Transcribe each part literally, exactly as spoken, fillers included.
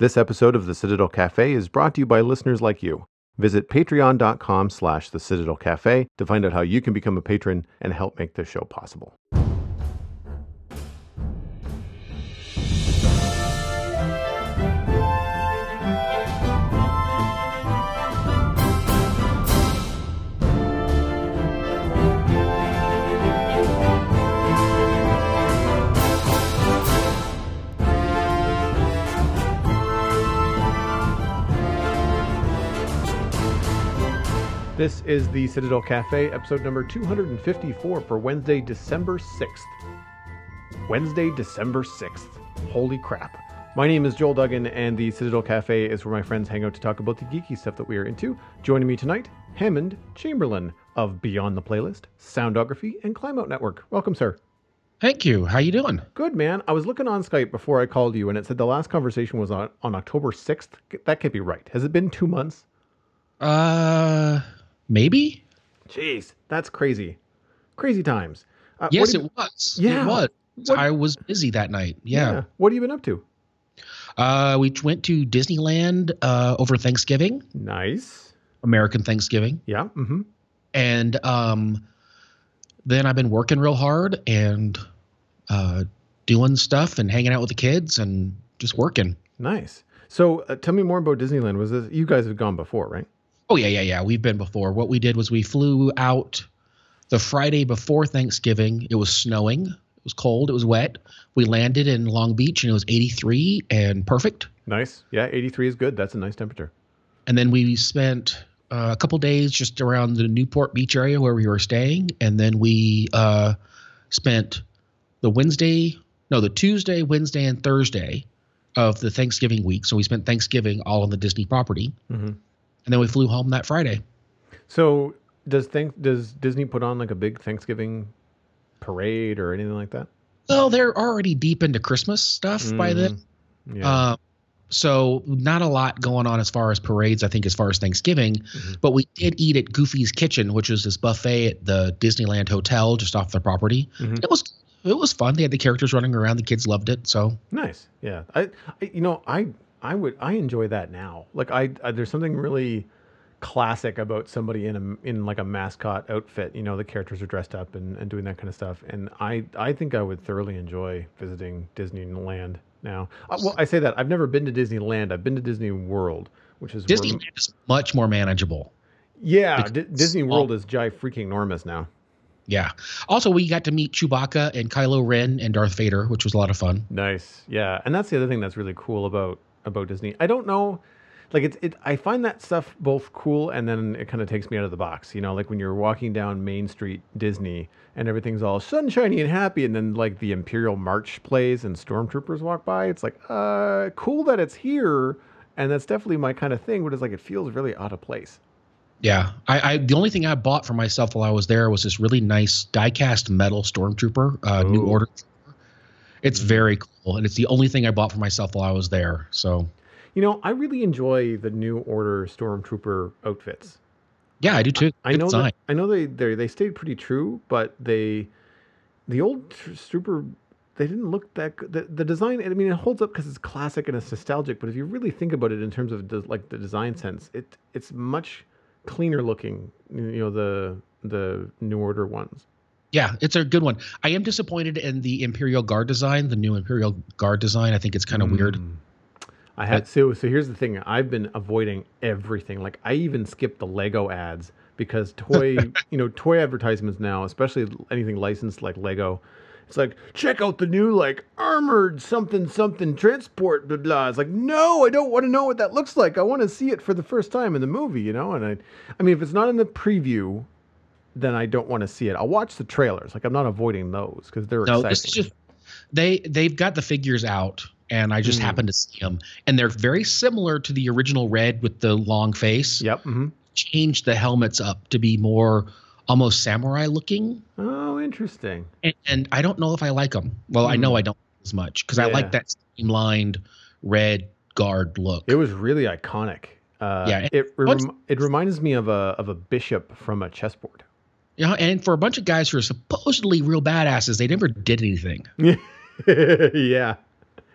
This episode of the Citadel Cafe is brought to you by listeners like you. Visit patreon.com slash the Citadel Cafe to find out how you can become a patron and help make this show possible. This is the Citadel Cafe, episode number two hundred fifty-four for Wednesday, December sixth. Wednesday, December sixth. Holy crap. My name is Joel Duggan, and the Citadel Cafe is where my friends hang out to talk about the geeky stuff that we are into. Joining me tonight, Hammond Chamberlain of Beyond the Playlist, Soundography, and Climb Out Network. Welcome, sir. Thank you. How you doing? Good, man. I was looking on Skype before I called you, and it said the last conversation was on, on October sixth. That can't be right. Has it been two months? Uh... Maybe? Jeez, that's crazy. Crazy times. Uh, yes, you, it was. Yeah. It was. What, I was busy that night. Yeah. yeah. What have you been up to? Uh, we went to Disneyland uh, over Thanksgiving. Nice. American Thanksgiving. Yeah. Mm-hmm. And um, then I've been working real hard and uh, doing stuff and hanging out with the kids and just working. Nice. So uh, tell me more about Disneyland. Was this, you guys have gone before, right? Oh, yeah, yeah, yeah. We've been before. What we did was we flew out the Friday before Thanksgiving. It was snowing. It was cold. It was wet. We landed in Long Beach, and it was eighty-three and perfect. Nice. Yeah, eighty-three is good. That's a nice temperature. And then we spent uh, a couple days just around the Newport Beach area where we were staying. And then we uh, spent the Wednesday, no, the Tuesday, Wednesday, and Thursday of the Thanksgiving week. So we spent Thanksgiving all on the Disney property. Mm-hmm. And then we flew home that Friday. So does thank does Disney put on like a big Thanksgiving parade or anything like that? Well, they're already deep into Christmas stuff mm, by then. Yeah. Uh, so not a lot going on as far as parades, I think, as far as Thanksgiving. Mm-hmm. But we did eat at Goofy's Kitchen, which was this buffet at the Disneyland Hotel just off their property. Mm-hmm. It was it was fun. They had the characters running around. The kids loved it. So nice. Yeah. I, I you know, I I would I enjoy that now. Like I, I there's something really classic about somebody in a in like a mascot outfit. You know, the characters are dressed up and, and doing that kind of stuff. And I I think I would thoroughly enjoy visiting Disneyland now. Uh, well, I say that I've never been to Disneyland. I've been to Disney World, which is Disneyland where, is much more manageable. Yeah, D- Disney World is jive freaking enormous now. Yeah. Also, we got to meet Chewbacca and Kylo Ren and Darth Vader, which was a lot of fun. Nice. Yeah, and that's the other thing that's really cool about. about Disney. I don't know, like it's it. I find that stuff both cool and then it kind of takes me out of the box. You know, like when you're walking down Main Street Disney and everything's all sunshiny and happy, and then like the Imperial March plays and stormtroopers walk by. It's like, uh, cool that it's here, and that's definitely my kind of thing. But it's like it feels really out of place. Yeah, I, I the only thing I bought for myself while I was there was this really nice die-cast metal stormtrooper, uh, New Order. It's very cool, and it's the only thing I bought for myself while I was there. So, you know, I really enjoy the New Order Stormtrooper outfits. Yeah, I do too. I, I know that, I know they they they stayed pretty true, but they the old Trooper they didn't look that good. The, the design. I mean, it holds up because it's classic and it's nostalgic. But if you really think about it in terms of the, like the design sense, it it's much cleaner looking. You know, the the New Order ones. Yeah, it's a good one. I am disappointed in the Imperial Guard design, the new Imperial Guard design. I think it's kind of mm. weird. I had so so here's the thing. I've been avoiding everything. Like I even skipped the Lego ads because toy, you know, toy advertisements now, especially anything licensed like Lego, it's like check out the new like armored something something transport blah blah. It's like no, I don't want to know what that looks like. I want to see it for the first time in the movie, you know. And I, I mean, if it's not in the preview, then I don't want to see it. I'll watch the trailers. Like I'm not avoiding those because they're no, exciting. This is just, they they've got the figures out, and I just mm. happened to see them, and they're very similar to the original Red with the long face. Yep. Mm-hmm. Changed the helmets up to be more almost samurai looking. Oh, interesting. And, and I don't know if I like them. Well, mm. I know I don't as much because yeah. I like that streamlined Red Guard look. It was really iconic. Uh, yeah, it it, rem- it reminds me of a of a bishop from a chessboard. Yeah, and for a bunch of guys who are supposedly real badasses, they never did anything. yeah,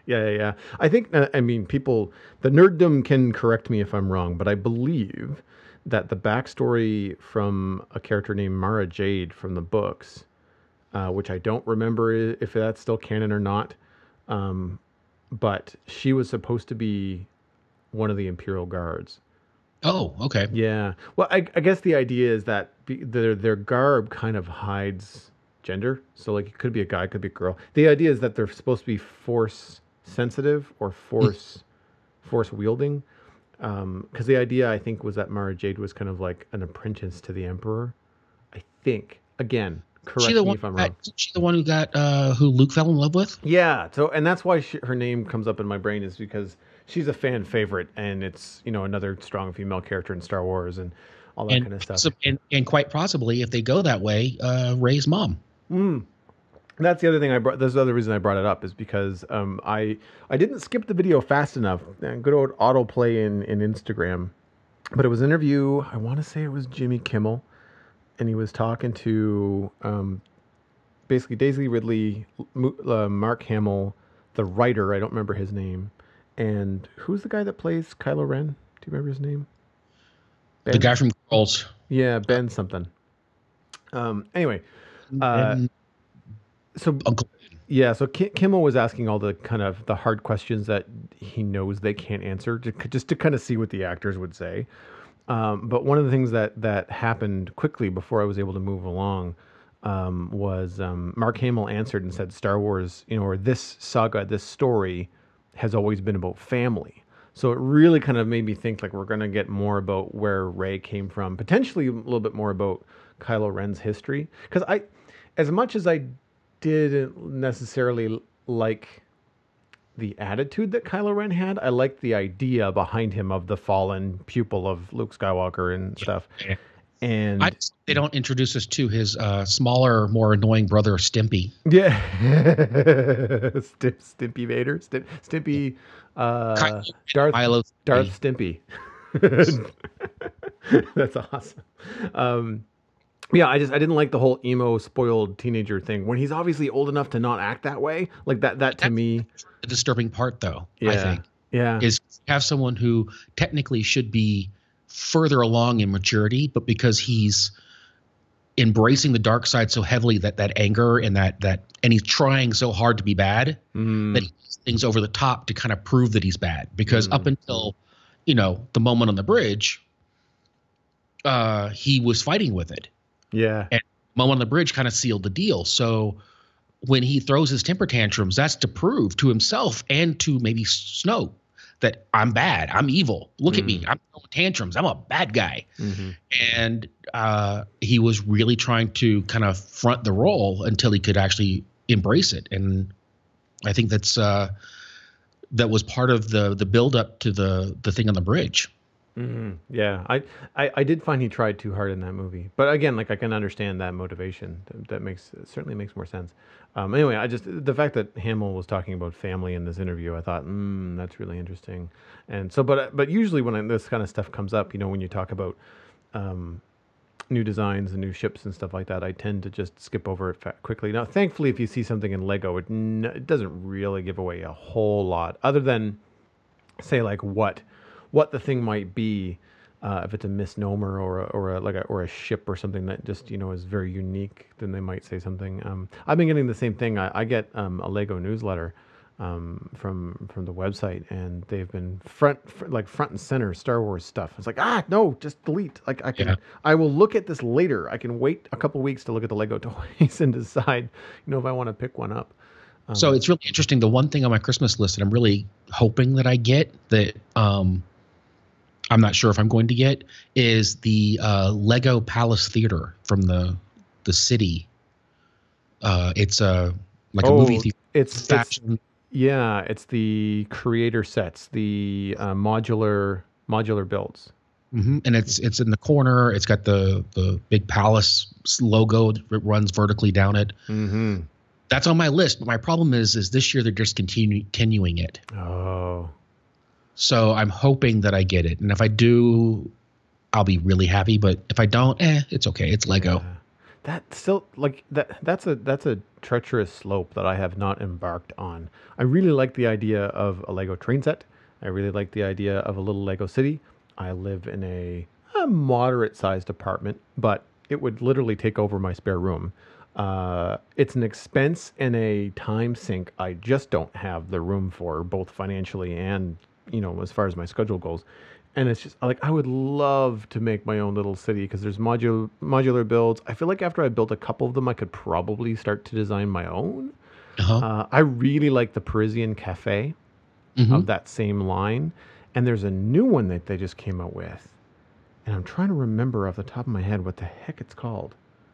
Yeah, yeah, yeah. I think, uh, I mean, people, the nerddom can correct me if I'm wrong, but I believe that the backstory from a character named Mara Jade from the books, uh, which I don't remember i- if that's still canon or not, um, but she was supposed to be one of the Imperial Guards. Oh, okay. Yeah. Well, I, I guess the idea is that be, their their garb kind of hides gender. So like it could be a guy, it could be a girl. The idea is that they're supposed to be force sensitive or Mm. force force wielding. Um, because the idea I think was that Mara Jade was kind of like an apprentice to the Emperor. I think. Again, She the correct me one if I'm that, wrong. she the one who got uh who Luke fell in love with? Yeah, so and that's why she, her name comes up in my brain is because she's a fan favorite and it's, you know, another strong female character in Star Wars and all that And kind of stuff. so- and, and quite possibly, if they go that way, uh Rey's mom. Mm. That's the other thing I brought. That's the other reason I brought it up is because um, I I didn't skip the video fast enough. Uh, Good old autoplay in in Instagram, but it was an interview. I want to say it was Jimmy Kimmel, and he was talking to um, basically Daisy Ridley, Mo- uh, Mark Hamill, the writer. I don't remember his name, and who's the guy that plays Kylo Ren? Do you remember his name? The Ben? guy from Girls. Yeah, Ben something. Um, anyway, uh, And so Uncle. yeah, so Ki- Kimmel was asking all the kind of the hard questions that he knows they can't answer, to, just to kind of see what the actors would say. Um, but one of the things that that happened quickly before I was able to move along um, was um, Mark Hamill answered and said, "Star Wars, you know, or this saga, this story, has always been about family." So it really kind of made me think like we're going to get more about where Rey came from, potentially a little bit more about Kylo Ren's history. Because I, as much as I didn't necessarily like the attitude that Kylo Ren had, I liked the idea behind him of the fallen pupil of Luke Skywalker and stuff. And I, they don't introduce us to his uh, smaller, more annoying brother, Stimpy. yeah, Stim- Stimpy Vader, Stim- Stimpy, uh, Kylo Darth, Milo Darth Stimpy. That's awesome. Um, yeah, I just I didn't like the whole emo spoiled teenager thing when he's obviously old enough to not act that way. Like that that to That's me, the disturbing part, though, yeah, I think, yeah, is have someone who technically should be further along in maturity, but because he's embracing the dark side so heavily that that anger and that that and he's trying so hard to be bad mm, that he does things over the top to kind of prove that he's bad. Because Mm. up until, you know, the moment on the bridge, uh, he was fighting with it. yeah, And moment on the bridge kind of sealed the deal. So when he throws his temper tantrums, that's to prove to himself and to maybe Snoke that I'm bad. I'm evil. Look at me. I'm throwing tantrums. I'm a bad guy. hmm And uh, he was really trying to kind of front the role until he could actually embrace it. And I think that's uh, that was part of the the build up to the the thing on the bridge. hmm yeah. I, I I did find he tried too hard in that movie, but again, like I can understand that motivation. That, that makes certainly makes more sense. Um, anyway, I just the fact that Hamill was talking about family in this interview, I thought, mm, that's really interesting. And so, but but usually when I, this kind of stuff comes up, you know, when you talk about um, new designs and new ships and stuff like that, I tend to just skip over it fa- quickly. Now, thankfully, if you see something in Lego, it, n- it doesn't really give away a whole lot, other than say like what what the thing might be. Uh, if it's a misnomer or a, or a like a, or a ship or something that just you know is very unique, then they might say something. Um, I've been getting the same thing. I, I get um, a Lego newsletter um, from from the website, and they've been front fr- like front and center Star Wars stuff. It's like ah no, just delete. Like I can Yeah. I will look at this later. I can wait a couple weeks to look at the Lego toys and decide you know if I want to pick one up. Um, So it's really interesting. The one thing on my Christmas list that I'm really hoping that I get that um, I'm not sure if I'm going to get is the uh, Lego Palace Theater from the the city. Uh, it's a like a oh, movie theater. it's it's Fashion. yeah, it's the creator sets, the uh, modular modular builds. hmm And it's it's in the corner. It's got the the big palace logo that runs vertically down it. Mm-hmm. That's on my list. But my problem is is this year they're just continu- continuing it. Oh, So I'm hoping that I get it. And if I do, I'll be really happy. But if I don't, eh, it's okay. It's Lego. yeah. that still like that that's a that's a treacherous slope that I have not embarked on. I really like the idea of a Lego train set. I really like the idea of a little Lego city. I live in a, a moderate sized apartment, but it would literally take over my spare room. Uh, it's an expense and a time sink I just don't have the room for, both financially and, you know, as far as my schedule goes. And it's just like I would love to make my own little city because there's modular modular builds. I feel like after I built a couple of them, I could probably start to design my own. Uh-huh. Uh, I really like the Parisian Cafe Hmm. of that same line, and there's a new one that they just came out with, and I'm trying to remember off the top of my head what the heck it's called.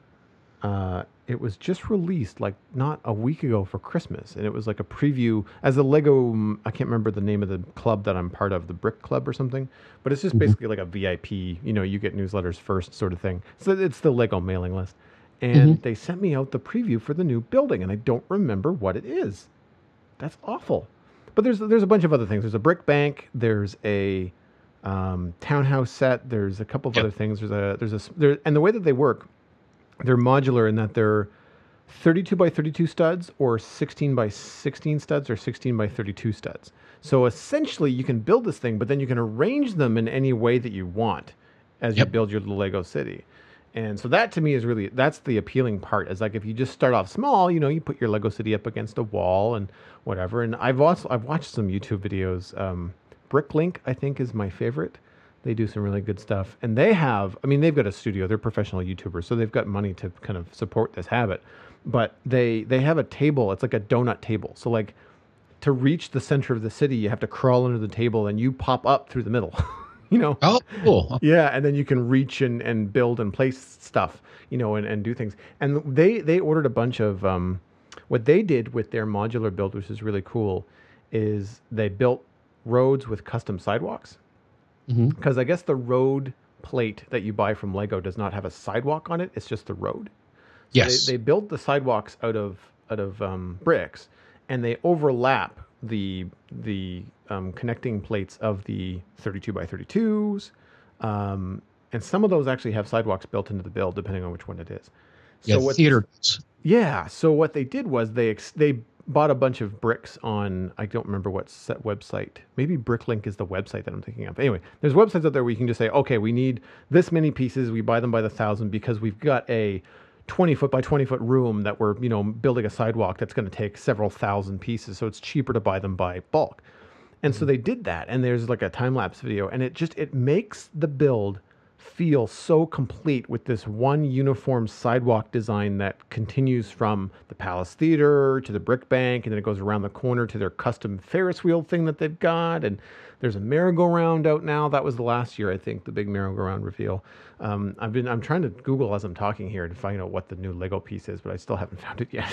Uh, it was just released like not a week ago for Christmas, and it was like a preview as a Lego. mm, I can't remember the name of the club that I'm part of, the Brick Club or something, but it's just Hmm. basically like a V I P. You know, you get newsletters first, sort of thing. So it's the Lego mailing list, Hmm. and they sent me out the preview for the new building, and I don't remember what it is. That's awful. But there's there's a bunch of other things. There's a brick bank. There's a um, townhouse set. There's a couple of Yep. other things. There's a there's a s- there, and the way that they work, they're modular in that they're thirty-two by thirty-two studs or sixteen by sixteen studs or sixteen by thirty-two studs. So essentially, you can build this thing, but then you can arrange them in any way that you want as you Yep. build your little Lego city. And so that to me is really that's the appealing part. Is like if you just start off small, you know, you put your Lego city up against a wall and whatever. And I've also I've watched some YouTube videos. Um, Bricklink, I think, is my favorite. They do some really good stuff, and they have. I mean, they've got a studio. They're professional YouTubers, so they've got money to kind of support this habit. But they they have a table. It's like a donut table. So like to reach the center of the city, you have to crawl under the table, and you pop up through the middle. you know, Oh, cool. yeah, and then you can reach and, and build and place stuff, you know, and, and do things. And they they ordered a bunch of um, what they did with their modular build, which is really cool, is they built roads with custom sidewalks. Hmm. Because I guess the road plate that you buy from Lego does not have a sidewalk on it; it's just the road. So they, Yes. they built the sidewalks out of out of um, bricks, and they overlap the the um, connecting plates of the thirty-two by thirty-twos, um, and some of those actually have sidewalks built into the build, depending on which one it is. Yeah. So what Theater. does. yeah. So what they did was they ex- they bought a bunch of bricks on I don't remember what set website. Maybe Bricklink is the website that I'm thinking of. Anyway, there's websites out there where you can just say, okay, we need this many pieces. We buy them by the thousand because we've got a twenty foot by twenty foot room that we're you know building a sidewalk that's going to take several thousand pieces. So it's cheaper to buy them by bulk. And so Mhm. they did that, and there's like a time lapse video, and it just it makes the build feel so complete with this one uniform sidewalk design that continues from the Palace Theater to the Brick Bank, and then it goes around the corner to their custom Ferris wheel thing that they've got, and there's a merry-go-round out now. That was the last year, I think, the big merry-go-round reveal. Um, I've been I'm trying to Google as I'm talking here to find out what the new Lego piece is, but I still haven't found it yet.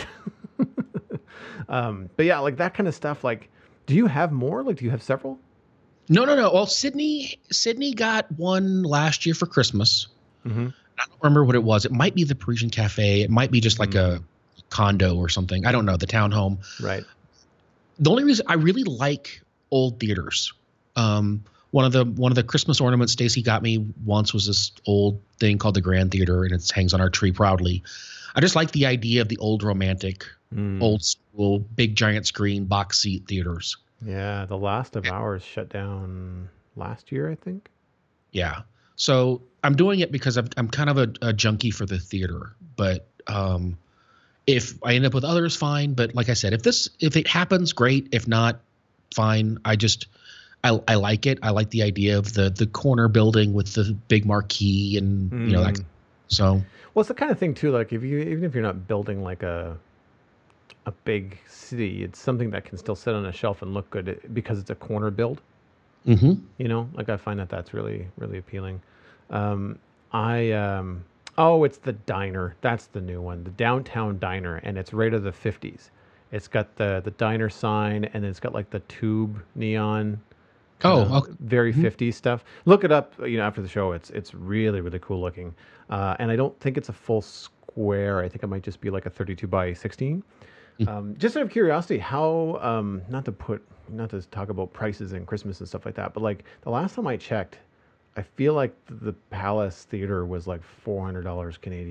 um, but yeah, like that kind of stuff. Like, do you have more? Like, do you have several? No, no, no. Well, Sydney, Sydney got one last year for Christmas. Mm-hmm. I don't remember what it was. It might be the Parisian Cafe. It might be just like a condo or something. I don't know. The townhome. Right. The only reason I really like old theaters. Um, one of the one of the Christmas ornaments Stacy got me once was this old thing called the Grand Theater, and it hangs on our tree proudly. I just like the idea of the old romantic, Mm. old school, big giant screen box seat theaters. Yeah, The Last of Ours shut down last year, I think. Yeah. So I'm doing it because I'm, I'm kind of a, a junkie for the theater. But um, if I end up with others, fine. But like I said, if this if it happens, great. If not, fine. I just I, I like it. I like the idea of the the corner building with the big marquee and you know that. Mm. So Well, it's the kind of thing too. Like if you even if you're not building like a a big city, it's something that can still sit on a shelf and look good eh, because it's a corner build. hmm You know, like I find that that's really really appealing. Um, I um, oh, it's the diner. That's the new one, the downtown diner, and it's right of the fifties. It's got the the diner sign, and it's got like the tube neon. Oh, Kinda okay. very Mhm. fifties stuff. Look it up, you know, after the show. It's it's really really cool looking, uh, and I don't think it's a full square. I think it might just be like a thirty-two by sixteen. Mm. Um, just out of curiosity, how um, not to put not to talk about prices and Christmas and stuff like that, but like the last time I checked, I feel like the Palace Theater was like four hundred dollars Canadian.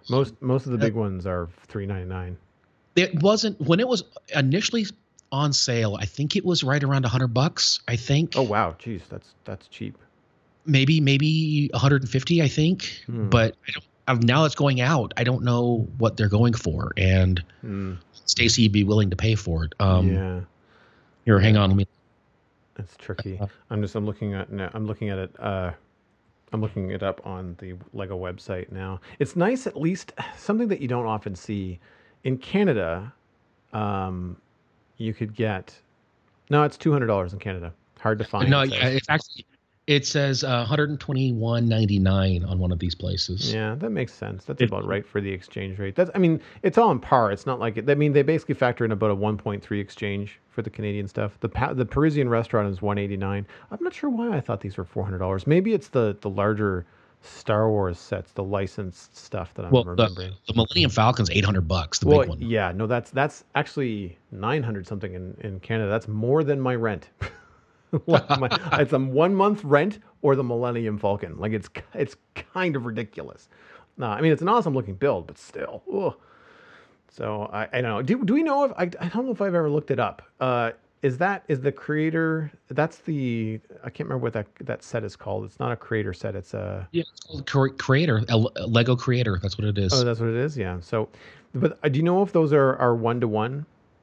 Most most of the Uh, big ones are three ninety nine. It wasn't when it was initially on sale. I think it was right around a hundred bucks. I Oh think wow, geez, that's that's cheap. maybe maybe one hundred fifty. I think, Hmm. but I don't, uh, now it's going out. I don't know what they're going for, and Hmm. Stacy would be willing to pay for it. Um, Yeah. here, hang Yeah. on, let me. It's tricky. Uh, I'm just I'm looking at now. I'm looking at it. Uh, I'm looking it up on the Lego website now. It's nice, at least something that you don't often see in Canada. Um, you could get no, it's two hundred dollars in Canada. Hard to find. no, It yeah, says. it's actually it says uh, one hundred twenty-one ninety-nine on one of these places. Yeah, that makes sense. That's It, about right for the exchange rate. That's, I mean, it's all on par. It's not like it. I mean, they basically factor in about a one point three exchange for the Canadian stuff. The Pa- the Parisian restaurant is one eighty-nine. I'm not sure why I thought these were four hundred dollars. Maybe it's the the larger Star Wars sets, the licensed stuff that I'm well, the remembering. the Millennium Falcon's eight hundred bucks, the Well, big one. yeah, no, that's that's actually nine hundred something in in Canada. That's more than my rent. Like my, it's a one month rent or the Millennium Falcon. Like it's it's kind of ridiculous. No, I mean it's an awesome looking build, but still. Ugh. So I, I don't know. Do, do we know if I, I don't know if I've ever looked it up. Uh, is that is the creator? That's the I can't remember what that that set is called. It's not a creator set. It's a Yeah, it's called Cre- Creator, a L- a Lego Creator. That's what it oh is. that's what it is. Yeah. So, but uh, do you know if those are are one to one?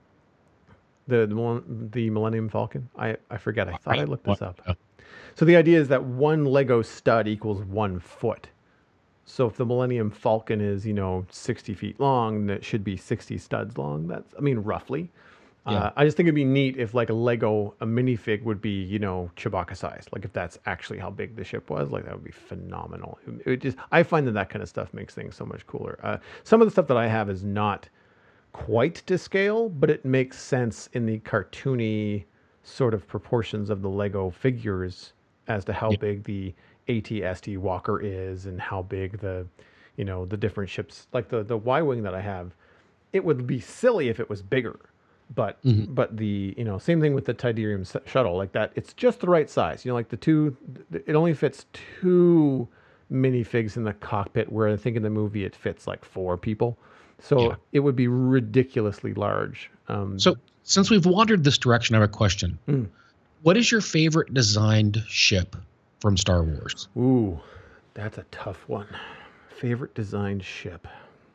The the, Mil- the Millennium Falcon. I I forget. I thought I I, looked what- this up. So the idea is that one Lego stud equals one foot. So if the Millennium Falcon is, you know, sixty feet long, then it should be sixty studs long. That's, I mean, roughly. yeah, Uh, I just think it'd be neat if like a Lego, a minifig would be, you know, Chewbacca sized. Like if that's actually how big the ship was, like that would be phenomenal. It, it just, I find that that kind of stuff makes things so much cooler. Uh, some of the stuff that I have is not quite to scale, but it makes sense in the cartoony sort of proportions of the Lego figures as to how yeah, big the A T S T Walker is and how big the, you know, the different ships, like the the Y-wing that I have. It would be silly if it was bigger, but mhm, but the, you know, same thing with the Tidarium s- shuttle, like that. It's just the right size. You know, like the two, th- it only fits two minifigs in the cockpit, where I think in the movie it fits like four people. yeah. So it would be ridiculously large. So Um, since we've wandered this direction, I have a question. mm, What is your favorite designed ship from Star Wars? ooh, that's a tough one. Favorite designed ship.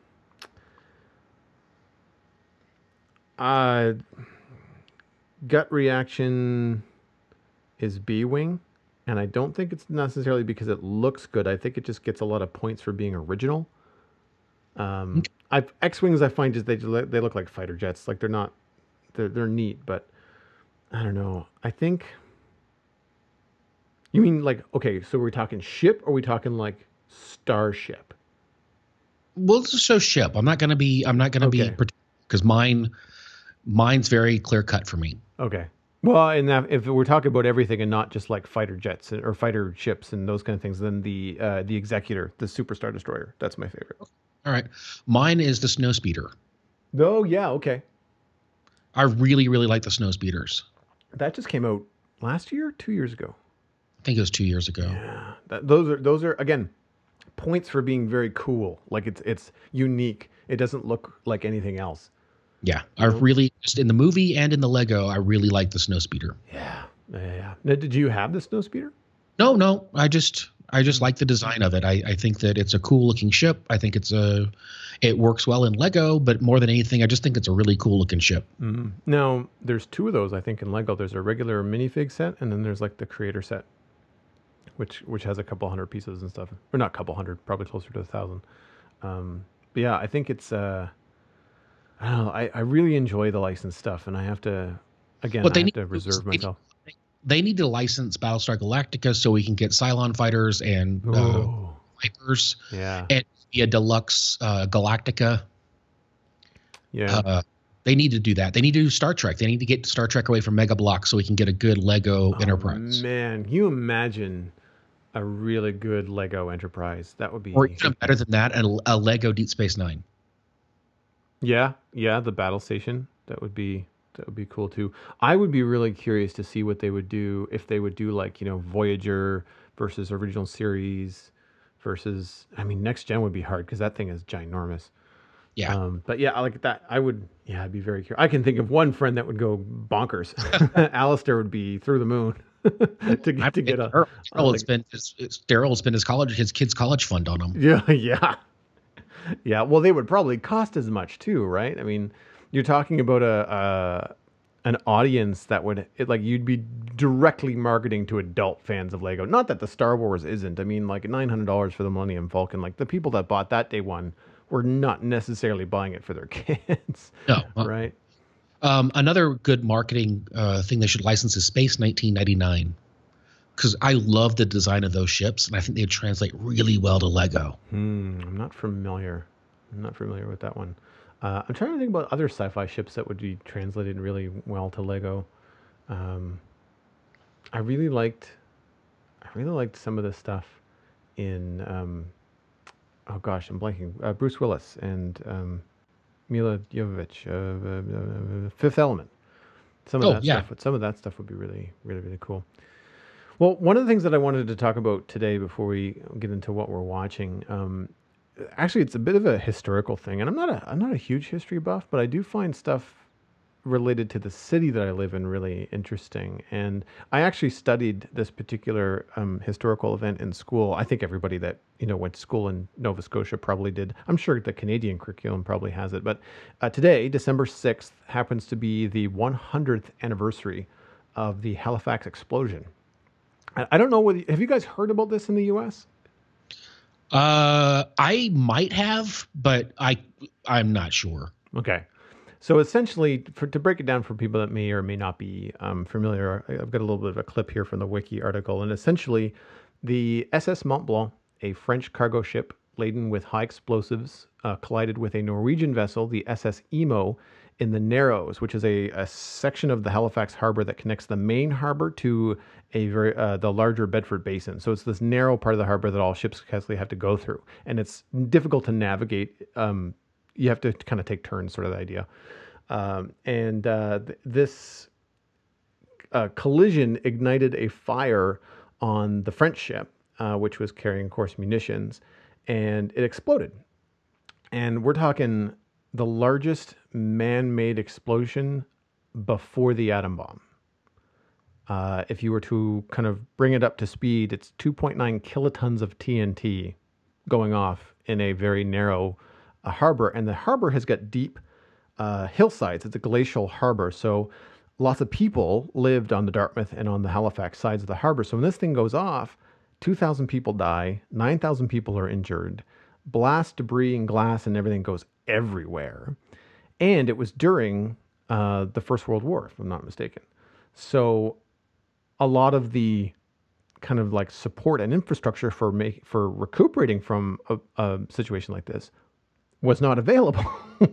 Uh, gut reaction is B-wing, and I don't think it's necessarily because it looks good. I think it just gets a lot of points for being original. Um, Okay. I've X-wings. I find just they they look like fighter jets. Like they're not they're they're neat, but I don't know. I think you mean like okay. So we're talking ship, or are we talking like starship? Well, just show ship. I'm not gonna be. I'm not gonna be Okay. because mine, mine's very clear cut for me. Okay. Well, and that, if we're talking about everything and not just like fighter jets or fighter ships and those kind of things, then the uh, the Executor, the Superstar Destroyer, that's my favorite. All right, mine is the snow speeder. Oh yeah, okay. I really, really like the snow speeders. That just came out last year, two years ago. I think it was two years ago. Yeah, that, those are those are again points for being very cool. Like it's it's unique. It doesn't look like anything else. Yeah, I You know? really just in the movie and in the Lego, I really like the snow speeder. Yeah, yeah. yeah. Now, did you have the snow speeder? No, no, I just I just like the design of it. I, I think that it's a cool looking ship. I think it's a it works well in Lego, but more than anything, I just think it's a really cool looking ship. Mm-hmm. Now, there's two of those I think in Lego. There's a regular minifig set, and then there's like the creator set, which which has a couple hundred pieces and stuff, or not a couple hundred, probably closer to a thousand. Um, but yeah, I think it's uh, I don't know. I, I really enjoy the licensed stuff, and I have to again What I they have need to to do is reserve they need, myself. they need to license Battlestar Galactica so we can get Cylon fighters and uh, Oh, Vipers yeah, and be a deluxe uh, Galactica. yeah. Uh, they need to do that. They need to do Star Trek. They need to get Star Trek away from Mega Bloks so we can get a good Lego Oh Enterprise. man, can you imagine a really good Lego Enterprise? That would be Or even better than that, a, a Lego Deep Space Nine. yeah, yeah. The battle station, that would be that would be cool too. I would be really curious to see what they would do if they would do like you know Voyager versus original series versus, I mean, next gen would be hard because that thing is ginormous. Yeah. Um, but yeah, I like that. I would, yeah, I'd be very curious. I can think of one friend that would go bonkers. Alistair would be through the moon to get to get a. Daryl a will like, spend his Daryl will spend his college his kids' college fund on them. yeah, yeah, yeah. Well, they would probably cost as much too, right? I mean, you're talking about a, a an audience that would it, like you'd be directly marketing to adult fans of Lego. Not that the Star Wars isn't. I mean, like nine hundred dollars for the Millennium Falcon. Like the people that bought that day one were not necessarily buying it for their kids. No, uh, right? Um, another good marketing uh, thing they should license is Space nineteen ninety-nine, because I love the design of those ships, and I think they translate really well to Lego. Hmm, I'm not familiar. I'm not familiar with that one. Uh, I'm trying to think about other sci-fi ships that would be translated really well to Lego. Um, I really liked, I really liked some of the stuff in. Um, oh gosh, I'm blanking. Uh, Bruce Willis and um, Mila Jovovich, uh, uh, uh, Fifth Element. Some of Oh, that yeah. stuff. Some of that stuff would be really, really, really cool. Well, one of the things that I wanted to talk about today before we get into what we're watching, um, actually, it's a bit of a historical thing, and I'm not a I'm not a huge history buff, but I do find stuff related to the city that I live in really interesting. And I actually studied this particular um, historical event in school. I think everybody that you know went to school in Nova Scotia probably did. I'm sure the Canadian curriculum probably has it. But uh, today, December sixth, happens to be the one hundredth anniversary of the Halifax explosion. I, I don't know whether have you guys heard about this in the U S? Uh, I might have, but I I'm not sure. Okay. So essentially, for, to break it down for people that may or may not be um, familiar, I- I've got a little bit of a clip here from the wiki article. And essentially, the S S Mont Blanc, a French cargo ship laden with high explosives, uh, collided with a Norwegian vessel, the S S Imo, in the Narrows, which is a, a section of the Halifax harbor that connects the main harbor to a very uh, the larger Bedford Basin. So it's this narrow part of the harbor that all ships constantly have to go through, and it's difficult to navigate. Um, you have to kind of take turns, sort of the idea. Um, and uh, th- this uh, collision ignited a fire on the French ship, uh, which was carrying, of course, munitions, and it exploded. And we're talking the largest man-made explosion before the atom bomb. Uh, if you were to kind of bring it up to speed, it's two point nine kilotons of T N T going off in a very narrow uh, harbor. And the harbor has got deep uh, hillsides. It's a glacial harbor. So lots of people lived on the Dartmouth and on the Halifax sides of the harbor. So when this thing goes off, two thousand people die, nine thousand people are injured. Blast, debris, and glass and everything goes everywhere. And it was during uh, the First World War, if I'm not mistaken. So a lot of the kind of like support and infrastructure for make, for recuperating from a, a situation like this was not available.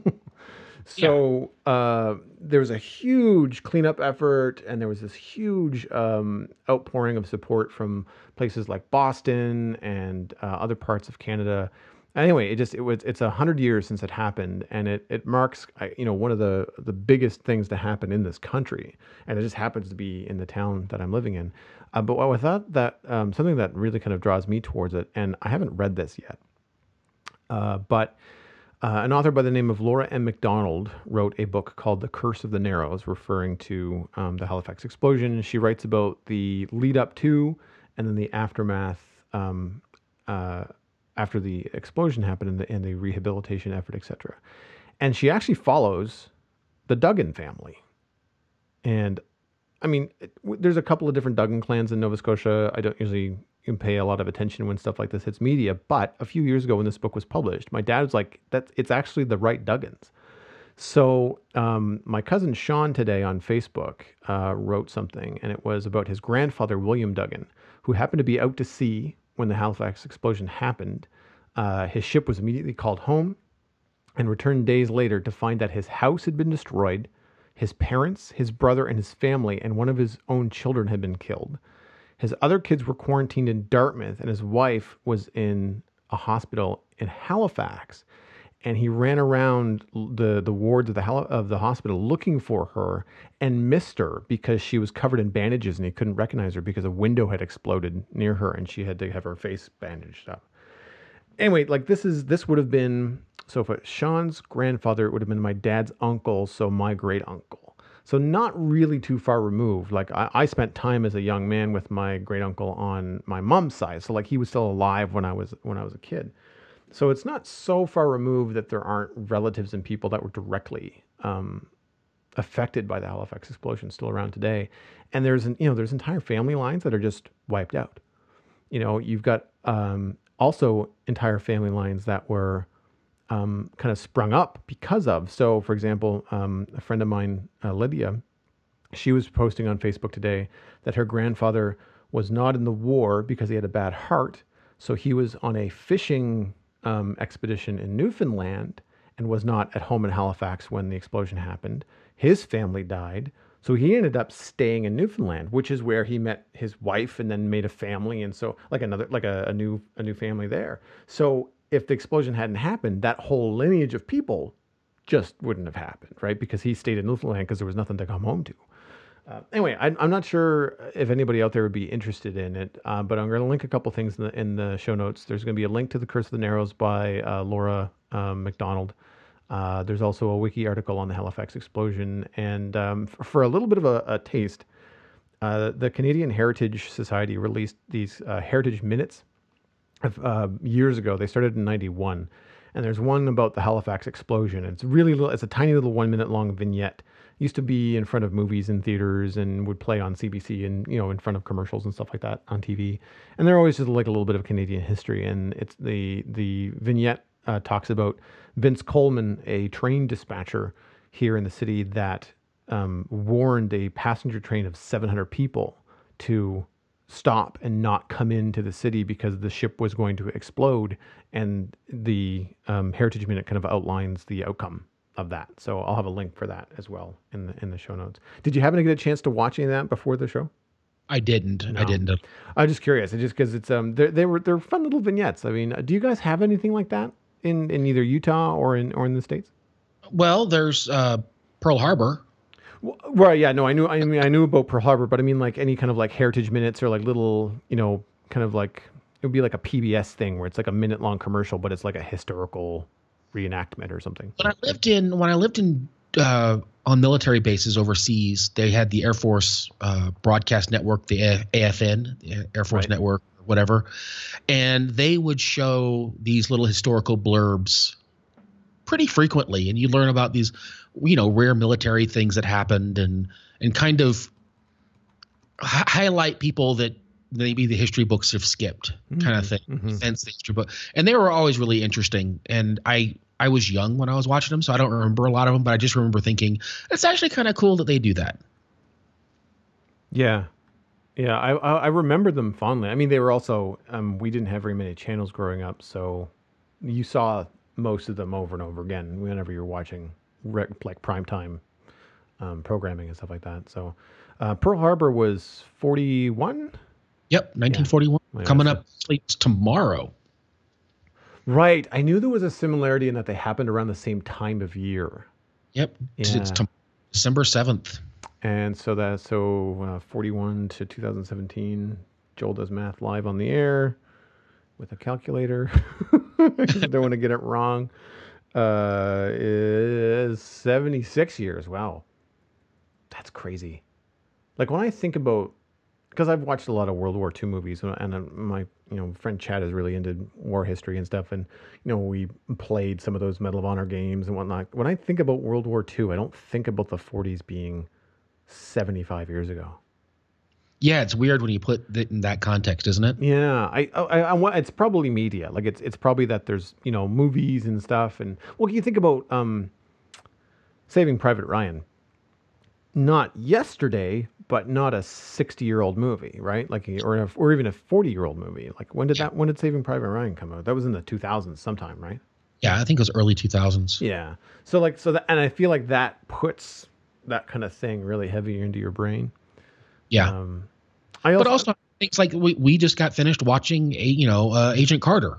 So uh, there was a huge cleanup effort, and there was this huge um, outpouring of support from places like Boston and uh, other parts of Canada. Anyway, it just it was it's a hundred years since it happened, and it it marks I- you know one of the the biggest things to happen in this country, and it just happens to be in the town that I'm living in. Uh, but I thought that um, something that really kind of draws me towards it, and I haven't read this yet, uh, but. Uh, an author by the name of Laura M. MacDonald wrote a book called The Curse of the Narrows, referring to um, the Halifax explosion. She writes about the lead up to and then the aftermath um, uh, after the explosion happened and the, and the rehabilitation effort, et cetera. And she actually follows the Duggan family. And I mean, it, w- there's a couple of different Duggan clans in Nova Scotia. I don't usually pay a lot of attention when stuff like this hits media, but a few years ago when this book was published, my dad was like, "That it's actually the right Duggans." So um, my cousin Sean today on Facebook uh, wrote something, and it was about his grandfather William Duggan, who happened to be out to sea when the Halifax explosion happened. Uh, his ship was immediately called home, and returned days later to find that his house had been destroyed, his parents, his brother, and his family, and one of his own children had been killed. His other kids were quarantined in Dartmouth, and his wife was in a hospital in Halifax. And he ran around the, the wards of the Hal- of the hospital looking for her and missed her because she was covered in bandages and he couldn't recognize her because a window had exploded near her and she had to have her face bandaged up. anyway, like this is this would have been so for Sean's grandfather, it would have been my dad's uncle, so my great uncle. So not really too far removed. Like I, I spent time as a young man with my great uncle on my mom's side. So like he was still alive when I was when I was a kid. So it's not so far removed that there aren't relatives and people that were directly um, affected by the Halifax explosion still around today. And there's an, you know there's entire family lines that are just wiped out. You know you've got um, also entire family lines that were um, kind of sprung up because of. So, for example, um, a friend of mine, uh, Lydia, she was posting on Facebook today that her grandfather was not in the war because he had a bad heart. So he was on a fishing um, expedition in Newfoundland and was not at home in Halifax when the explosion happened. His family died. So he ended up staying in Newfoundland, which is where he met his wife and then made a family. And so like another, like a, a new, a new family there. So if the explosion hadn't happened, that whole lineage of people just wouldn't have happened, right? Because he stayed in Newfoundland because there was nothing to come home to. Uh, anyway, I, I'm not sure if anybody out there would be interested in it, uh, but I'm going to link a couple things in the, in the show notes. There's going to be a link to The Curse of the Narrows by uh, Laura um, McDonald. Uh, there's also a wiki article on the Halifax explosion. And um, for, for a little bit of a, a taste, uh, the Canadian Heritage Society released these uh, Heritage Minutes of, uh, years ago. They started in ninety-one. And there's one about the Halifax explosion. It's really little, it's a tiny little one minute long vignette. Used to be in front of movies and theaters and would play on C B C and, you know, in front of commercials and stuff like that on T V. And they're always just like a little bit of Canadian history. And it's the, the vignette uh, talks about Vince Coleman, a train dispatcher here in the city that um, warned a passenger train of seven hundred people to stop and not come into the city because the ship was going to explode. And the um, Heritage Minute kind of outlines the outcome of that. So I'll have a link for that as well in the in the show notes. Did you happen to get a chance to watch any of that before the show? I didn't. No. I didn't. I'm just curious. Just because it's um they they were they're fun little vignettes. I mean, do you guys have anything like that in, in either Utah or in or in the States? Well, there's uh, Pearl Harbor. Well, right. Yeah. No. I knew. I mean, I knew about Pearl Harbor, but I mean, like any kind of like Heritage Minutes or like little, you know, kind of like it would be like a P B S thing where it's like a minute long commercial, but it's like a historical reenactment or something. When I lived in when I lived in uh, on military bases overseas, they had the Air Force uh, broadcast network, the A F N, the Air Force Right. Network, whatever, and they would show these little historical blurbs pretty frequently, and you learn about these, you know, rare military things that happened, and and kind of hi- highlight people that maybe the history books have skipped, kind of thing. Mhm. Sense the history book, and they were always really interesting. And I I was young when I was watching them, so I don't remember a lot of them, but I just remember thinking it's actually kind of cool that they do that. Yeah. Yeah. I, I I remember them fondly. I mean, they were also um we didn't have very many channels growing up, so you saw most of them over and over again whenever you're watching rec- like primetime um, programming and stuff like that. So uh, Pearl Harbor was forty-one. Yep, nineteen forty-one. Yeah, Coming so- up slates tomorrow. Right. I knew there was a similarity in that they happened around the same time of year. Yep, it's, it's Yeah. tom- December seventh. And so that so uh, forty-one to two thousand seventeen. Joel does math live on the air with a calculator. I just don't want to get it wrong. Uh, is seventy-six years. Wow, that's crazy. Like when I think about, because I've watched a lot of World War Two movies, and and, uh, my you know friend Chad is really into war history and stuff, and you know we played some of those Medal of Honor games and whatnot. When I think about World War Two, I don't think about the forties being seventy-five years ago. Yeah, it's weird when you put it in that context, isn't it? Yeah, I, I, I, wa- it's probably media. Like it's, it's probably that there's, you know, movies and stuff. And well, you think about um, Saving Private Ryan. Not yesterday, but not a sixty-year-old movie, right? Like, or a, or even a forty-year-old movie. Like, when did that? When did Saving Private Ryan come out? That was in the two thousands, sometime, right? Yeah, I think it was early two thousands. Yeah. So like, so that, and I feel like that puts that kind of thing really heavy into your brain. Yeah. Um, I also, But also things like we, we just got finished watching a you know uh, Agent Carter,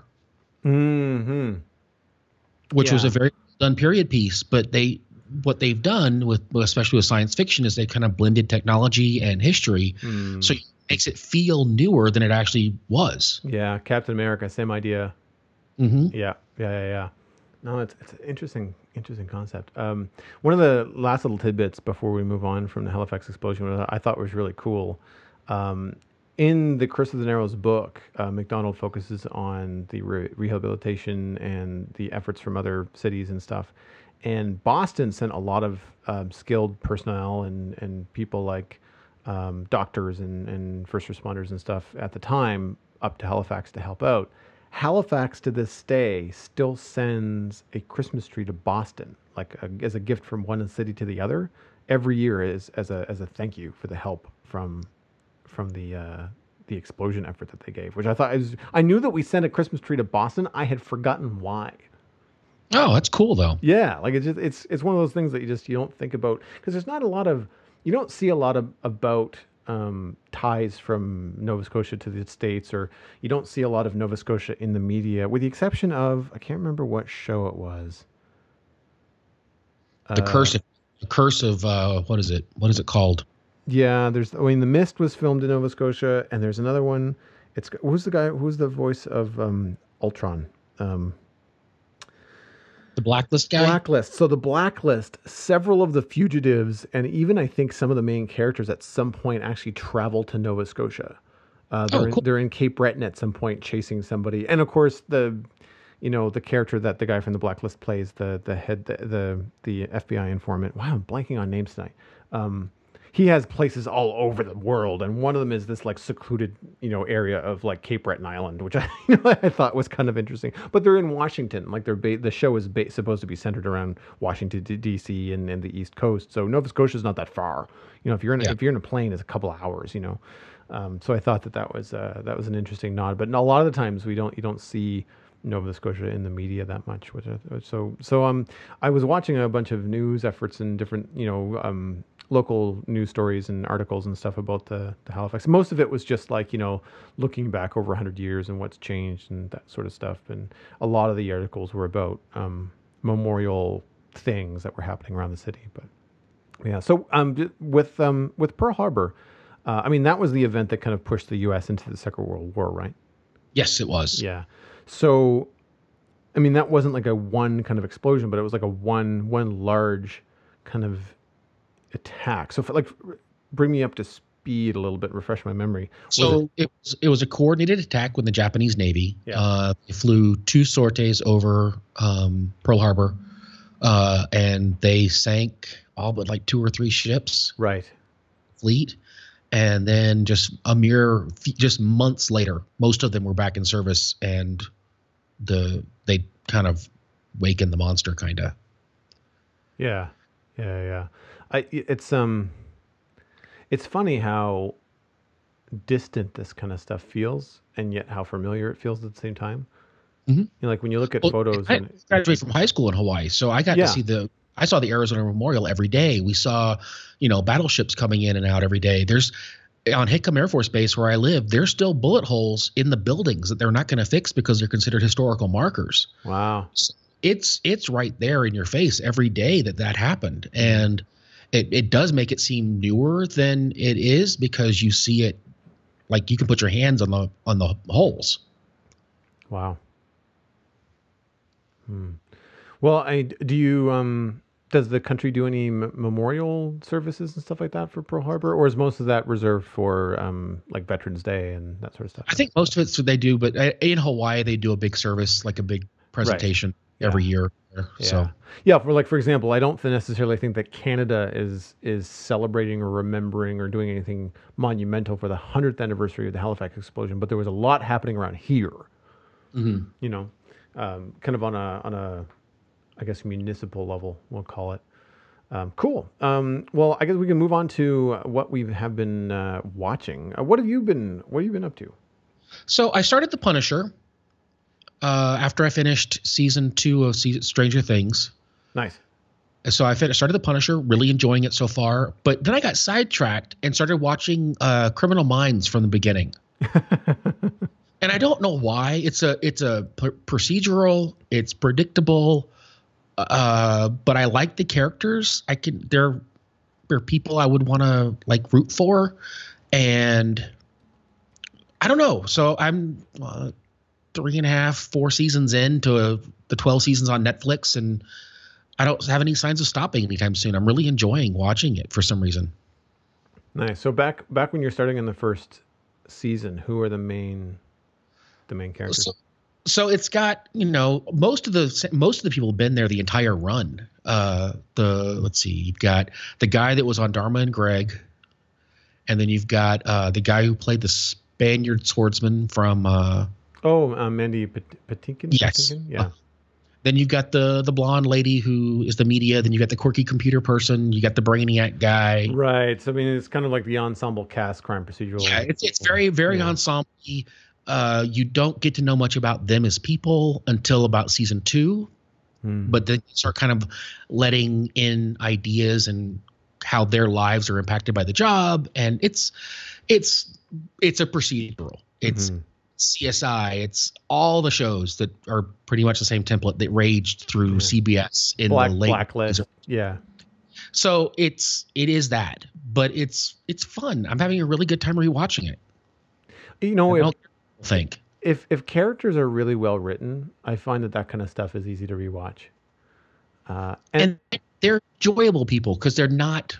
hmm which was Yeah. a very done period piece. But they what they've done with especially with science fiction is they kind of blended technology and history, Mm. so it makes it feel newer than it actually was. Yeah, Captain America, same idea. Mm-hmm. Yeah, yeah, yeah, yeah. No, it's it's an interesting, interesting concept. Um, one of the last little tidbits before we move on from the Halifax explosion, that I thought was really cool. Um, in the Curse of the Narrows book, uh, MacDonald focuses on the re- rehabilitation and the efforts from other cities and stuff. And Boston sent a lot of um, skilled personnel and and people like um, doctors and, and first responders and stuff at the time up to Halifax to help out. Halifax to this day still sends a Christmas tree to Boston, like a, as a gift from one city to the other, every year as as a as a thank you for the help from from the uh, the explosion effort that they gave. Which I thought was, I knew that we sent a Christmas tree to Boston. I had forgotten why. Oh, that's cool though. Yeah, like it's just, it's it's one of those things that you just you don't think about, because there's not a lot of, you don't see a lot of about um, ties from Nova Scotia to the States, or you don't see a lot of Nova Scotia in the media, with the exception of, I can't remember what show it was. The Uh, curse of the curse of uh, what is it? What is it called? Yeah, there's. I mean, The Mist was filmed in Nova Scotia, and there's another one. It's who's the guy? Who's the voice of um, Ultron? Um, The Blacklist guy. Blacklist. So the Blacklist, several of the fugitives, and even I think some of the main characters at some point actually travel to Nova Scotia. Uh, they're, Oh, in, cool. they're in Cape Breton at some point chasing somebody, and of course the, you know, the character that the guy from the Blacklist plays, the the head, the the, the F B I informant. Wow, I'm blanking on names tonight. Um, he has places all over the world, and one of them is this like secluded, you know, area of like Cape Breton Island, which I, you know, I thought was kind of interesting. But they're in Washington, like they're ba- the show is ba- supposed to be centered around Washington D C and, and the East Coast, so Nova Scotia is not that far. You know, if you're in a, Yeah. if you're in a plane, it's a couple of hours. You know, um, so I thought that that was uh, that was an interesting nod. But a lot of the times we don't you don't see Nova Scotia in the media that much. Which I, so so um I was watching a bunch of news efforts and different you know um local news stories and articles and stuff about the, the Halifax. Most of it was just like, you know, looking back over one hundred years and what's changed and that sort of stuff. And a lot of the articles were about um, memorial things that were happening around the city. But yeah, so um, with um, with Pearl Harbor, uh, I mean, that was the event that kind of pushed the U S into the Second World War, right? Yes, it was. Yeah. So, I mean, that wasn't like a one kind of explosion, but it was like a one one large kind of attack. So, for, like, bring me up to speed a little bit, refresh my memory. Was So it, it was it was a coordinated attack with the Japanese Navy. Yeah. Uh, they flew two sorties over um, Pearl Harbor, uh, and they sank all but like two or three ships, right. fleet. And then just a mere f- just months later, most of them were back in service, and the they kind of wakened the monster, kind of. Yeah, yeah, yeah. I it's um, it's funny how distant this kind of stuff feels, and yet how familiar it feels at the same time. Mhm. You know, like when you look at Well, photos. I And, graduated from high school in Hawaii, so I got Yeah. to see the. I saw the Arizona Memorial every day. We saw, you know, battleships coming in and out every day. There's on Hickam Air Force Base where I live. There's still bullet holes in the buildings that they're not going to fix because they're considered historical markers. wow. It's it's right there in your face every day that that happened, and it it does make it seem newer than it is because you see it, like you can put your hands on the on the holes. Wow. Hmm. Well, I do you um does the country do any m- memorial services and stuff like that for Pearl Harbor, or is most of that reserved for um like Veterans Day and that sort of stuff? I think most of it's what they do, but uh, in Hawaii they do a big service, like a big presentation every year. Yeah. So Yeah, for like for example, I don't th- necessarily think that Canada is is celebrating or remembering or doing anything monumental for the hundredth anniversary of the Halifax explosion, but there was a lot happening around here. mhm. You know, um, kind of on a on a, I guess municipal level, we'll call it. Um, cool. Um, well, I guess we can move on to what we have been uh, watching. Uh, what have you been What have you been up to? So I started The Punisher uh, after I finished season two of Se- Stranger Things. Nice. So I fin- started The Punisher, really enjoying it so far. But then I got sidetracked and started watching uh, Criminal Minds from the beginning. And I don't know why. It's a it's a p- procedural. It's predictable. Uh, but I like the characters. I can they're they're people I would want to like root for, and I don't know. So I'm uh, three and a half, four seasons into a, the twelve seasons on Netflix, and I don't have any signs of stopping anytime soon. I'm really enjoying watching it for some reason. Nice. So back back when you're starting in the first season, who are the main the main characters? So, so it's got, you know, most of the most of the people have been there the entire run. Uh, the let's see, you've got the guy that was on Dharma and Greg, and then you've got uh, the guy who played the Spaniard swordsman from. Uh, oh, uh, Mandy Pat- Patinkin. Yes. Patinkin? Yeah. Uh, Then you've got the the blonde lady who is the media. Then you got the quirky computer person. You got the brainiac guy. Right. So I mean, it's kind of like the ensemble cast crime procedural. Yeah, it's it's very very yeah. ensemble. Uh, you don't get to know much about them as people until about season two, hmm. but then you start kind of letting in ideas and how their lives are impacted by the job. And it's it's it's a procedural. It's mm-hmm. C S I. It's all the shows that are pretty much the same template that raged through mm-hmm. C B S in Black, the late Blacklist. Yeah. So it's it is that, but it's it's fun. I'm having a really good time rewatching it. You know, if, think if if characters are really well written, I find that that kind of stuff is easy to rewatch. Uh, and, and they're enjoyable people because they're not.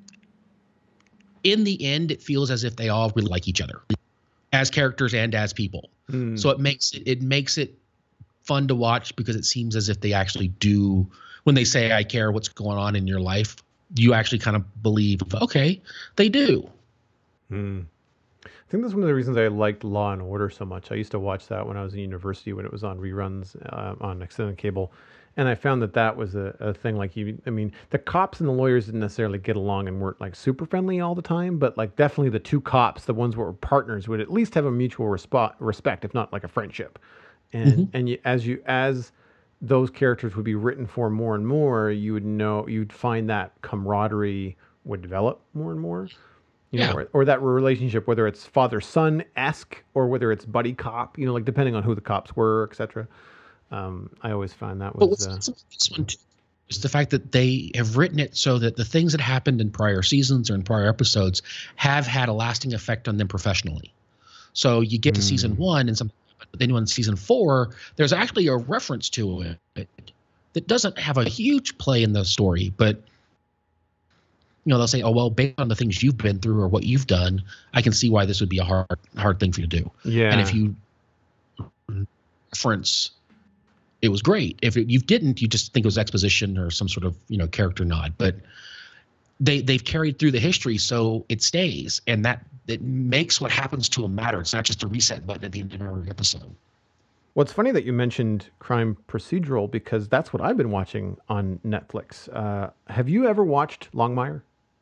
In the end, it feels as if they all really like each other, as characters and as people. Mm. So it makes it it makes it fun to watch because it seems as if they actually do. When they say "I care what's going on in your life," you actually kind of believe, okay, they do. Mm. I think that's one of the reasons I liked Law and Order so much. I used to watch that when I was in university when it was on reruns uh, on extended cable, and I found that that was a, a thing. Like you, I mean, the cops and the lawyers didn't necessarily get along and weren't like super friendly all the time, but like definitely the two cops, the ones that were partners, would at least have a mutual resp- respect, if not like a friendship. And mm-hmm. and you, as you as those characters would be written for more and more, you would know you'd find that camaraderie would develop more and more. You know, yeah. or, or that relationship, whether it's father-son-esque or whether it's buddy cop, you know, like depending on who the cops were, et cetera. Um, I always find that was. But what's uh, this one too is the fact that they have written it so that the things that happened in prior seasons or in prior episodes have had a lasting effect on them professionally. So you get to mm. season one and some, but then on season four, there's actually a reference to it that doesn't have a huge play in the story, but. You know, they'll say, "Oh well, based on the things you've been through or what you've done, I can see why this would be a hard, hard thing for you to do." Yeah. And if you reference, it was great. If it, you didn't, you just think it was exposition or some sort of you know character nod. But they they've carried through the history, so it stays, and that it makes what happens to them matter. It's not just a reset button at the end of every episode. Well, it's funny that you mentioned crime procedural because that's what I've been watching on Netflix. Uh, have you ever watched Longmire?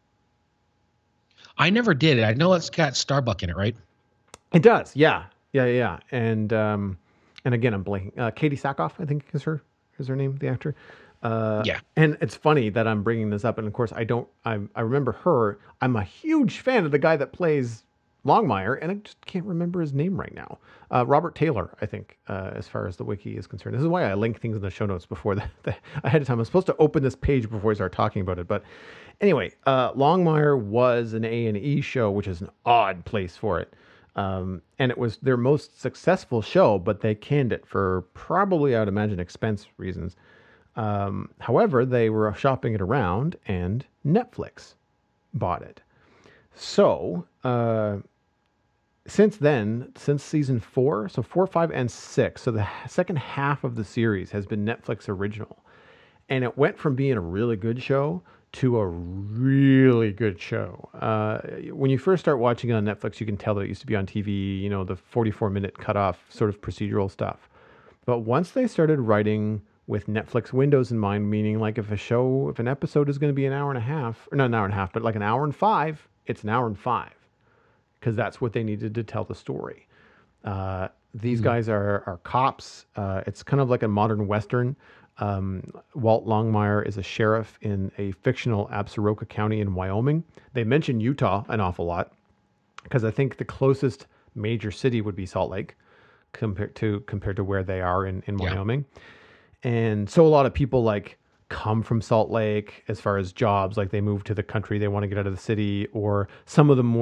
I never did it. I know it's got Starbuck in it, right? It does. Yeah, yeah, yeah. And um, and again, I'm blanking. Uh, Katie Sackhoff, I think is her is her name, the actor. Uh, yeah. And it's funny that I'm bringing this up, and of course, I don't. I I remember her. I'm a huge fan of the guy that plays Longmire, and I just can't remember his name right now. Uh, Robert Taylor, I think, uh, as far as the wiki is concerned. This is why I link things in the show notes before the, the ahead of time. I'm supposed to open this page before we start talking about it, but anyway, uh, Longmire was an A and E show, which is an odd place for it, um, and it was their most successful show, but they canned it for probably, I would imagine, expense reasons. Um, however, they were shopping it around, and Netflix bought it. So. Uh, Since then, since season four, so four, five, and six, so the second half of the series has been Netflix original. And it went from being a really good show to a really good show. Uh, when you first start watching it on Netflix, you can tell that it used to be on T V, you know, the forty-four minute cutoff sort of procedural stuff. But once they started writing with Netflix windows in mind, meaning like if a show, if an episode is going to be an hour and a half, or not an hour and a half, but like an hour and five, it's an hour and five. Because that's what they needed to tell the story. Uh, these mm-hmm. guys are are cops. Uh, it's kind of like a modern Western. Um, Walt Longmire is a sheriff in a fictional Absaroka County in Wyoming. They mention Utah an awful lot because I think the closest major city would be Salt Lake compared to compared to where they are in, in Wyoming. Yeah. And so a lot of people like come from Salt Lake as far as jobs, like they move to the country, they want to get out of the city, or some of the more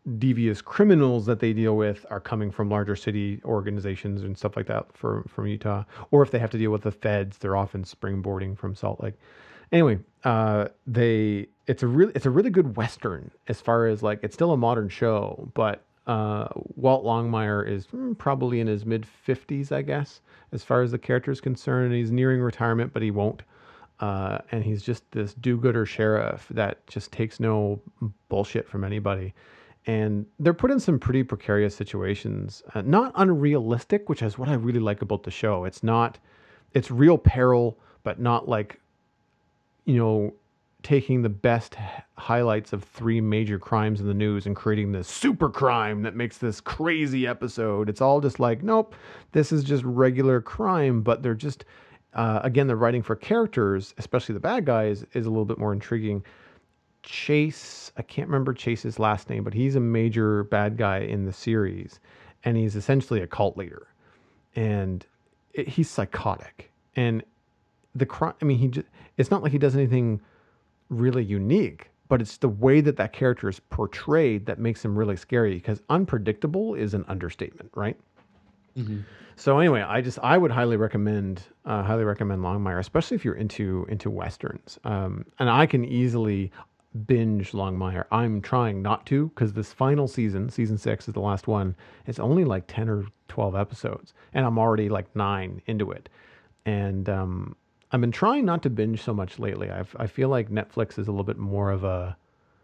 devious criminals that they deal with are coming from larger city organizations and stuff like that for, from Utah. Or if they have to deal with the feds, they're often springboarding from Salt Lake. Anyway, uh, they it's a really it's a really good Western as far as like it's still a modern show, but uh, Walt Longmire is mm, probably in his mid fifties, I guess, as far as the character is concerned. He's nearing retirement, but he won't. Uh, and he's just this do-gooder sheriff that just takes no bullshit from anybody. And they're put in some pretty precarious situations, uh, not unrealistic, which is what I really like about the show. It's not, it's real peril, but not like, you know, taking the best h- highlights of three major crimes in the news and creating this super crime that makes this crazy episode. It's all just like, nope, this is just regular crime, but they're just, uh, again, the writing for characters, especially the bad guys, is a little bit more intriguing. Chase, I can't remember Chase's last name, but he's a major bad guy in the series, and he's essentially a cult leader, and it, he's psychotic. And the crime, I mean, he just, it's not like he does anything really unique, but it's the way that that character is portrayed that makes him really scary, because unpredictable is an understatement, right? Mm-hmm. So anyway, I just I would highly recommend uh, highly recommend Longmire, especially if you're into into westerns. Um, and I can easily binge Longmire. I'm trying not to, because this final season, season six is the last one. It's only like ten or twelve episodes, and I'm already like nine into it. And um, I've been trying not to binge so much lately. I've, I feel like Netflix is a little bit more of a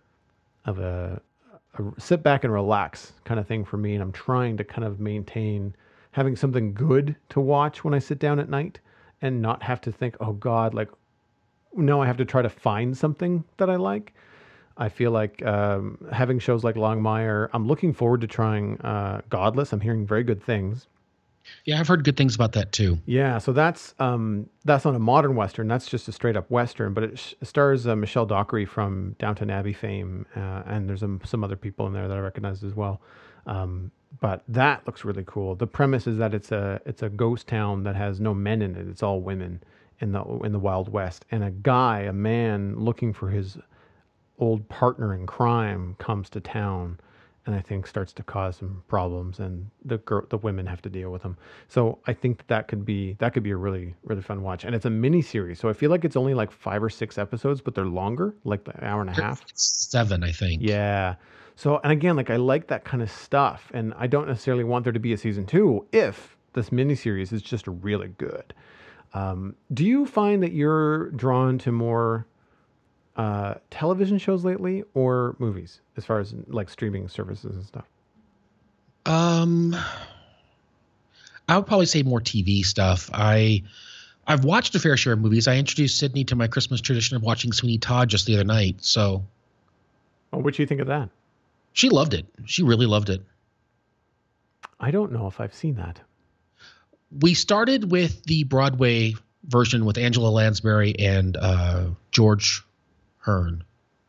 of a, a sit back and relax kind of thing for me, and I'm trying to kind of maintain having something good to watch when I sit down at night, and not have to think, oh God, like, no, I have to try to find something that I like. I feel like um, having shows like Longmire, I'm looking forward to trying uh, Godless. I'm hearing very good things. Yeah, I've heard good things about that too. Yeah, so that's um, that's not a modern Western. That's just a straight up Western, but it sh- stars uh, Michelle Dockery from Downton Abbey fame, uh, and there's um, some other people in there that I recognize as well. Um, but that looks really cool. The premise is that it's a it's a ghost town that has no men in it. It's all women in the in the Wild West, and a guy, a man looking for his old partner in crime, comes to town, and I think starts to cause some problems, and the girl, the women have to deal with them. So I think that, that could be that could be a really really fun watch, and it's a mini series. So I feel like it's only like five or six episodes, but they're longer, like an hour and a half. Seven, I think. Yeah. So, and again, like I like that kind of stuff, and I don't necessarily want there to be a season two if this miniseries is just really good. Um, do you find that you're drawn to more uh, television shows lately or movies, as far as like streaming services and stuff? Um, I would probably say more T V stuff. I I've watched a fair share of movies. I introduced Sydney to my Christmas tradition of watching Sweeney Todd just the other night. So, oh, what do you think of that? She loved it. She really loved it. I don't know if I've seen that. We started with the Broadway version with Angela Lansbury and uh, George Hearn,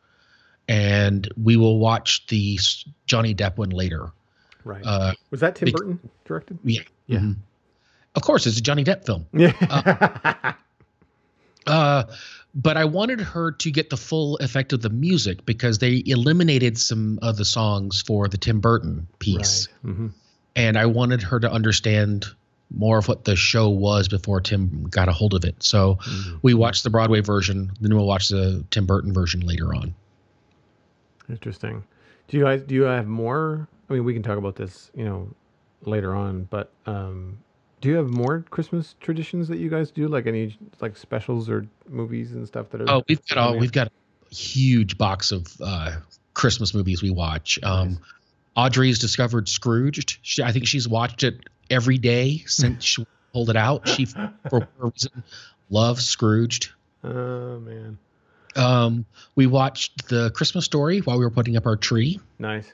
and we will watch the Johnny Depp one later. Right. Uh, Was that Tim be- Burton directed? Yeah. Yeah. Mm-hmm. Of course, it's a Johnny Depp film. Yeah. uh, uh, but I wanted her to get the full effect of the music, because they eliminated some of the songs for the Tim Burton piece. Right. Mm-hmm. And I wanted her to understand more of what the show was before Tim got a hold of it. So mm-hmm. we watched the Broadway version, then we'll watch the Tim Burton version later on. Interesting. Do you guys, do you have more? I mean, we can talk about this, you know, later on, but um, do you have more Christmas traditions that you guys do? Like any like specials or movies and stuff that are? Oh, we've got all, we've got a huge box of uh, Christmas movies we watch. Um, nice. Audrey's discovered Scrooged. She, I think she's watched it every day since she pulled it out. She, for whatever reason, loves Scrooged. Oh man. Um, we watched The Christmas Story while we were putting up our tree. Nice.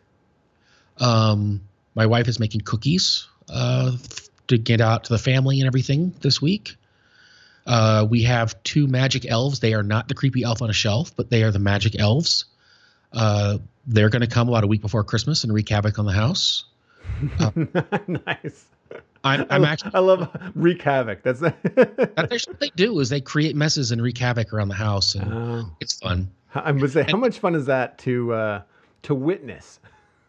Um, my wife is making cookies uh, to get out to the family and everything this week. Uh, we have two magic elves. They are not the creepy elf on a shelf, but they are the magic elves. Uh, they're going to come about a week before Christmas and wreak havoc on the house. Uh, nice. I'm, I'm actually. I love wreak havoc. That's that's actually what they do is they create messes and wreak havoc around the house, and oh. It's fun. I would say, how much fun is that to uh, to witness?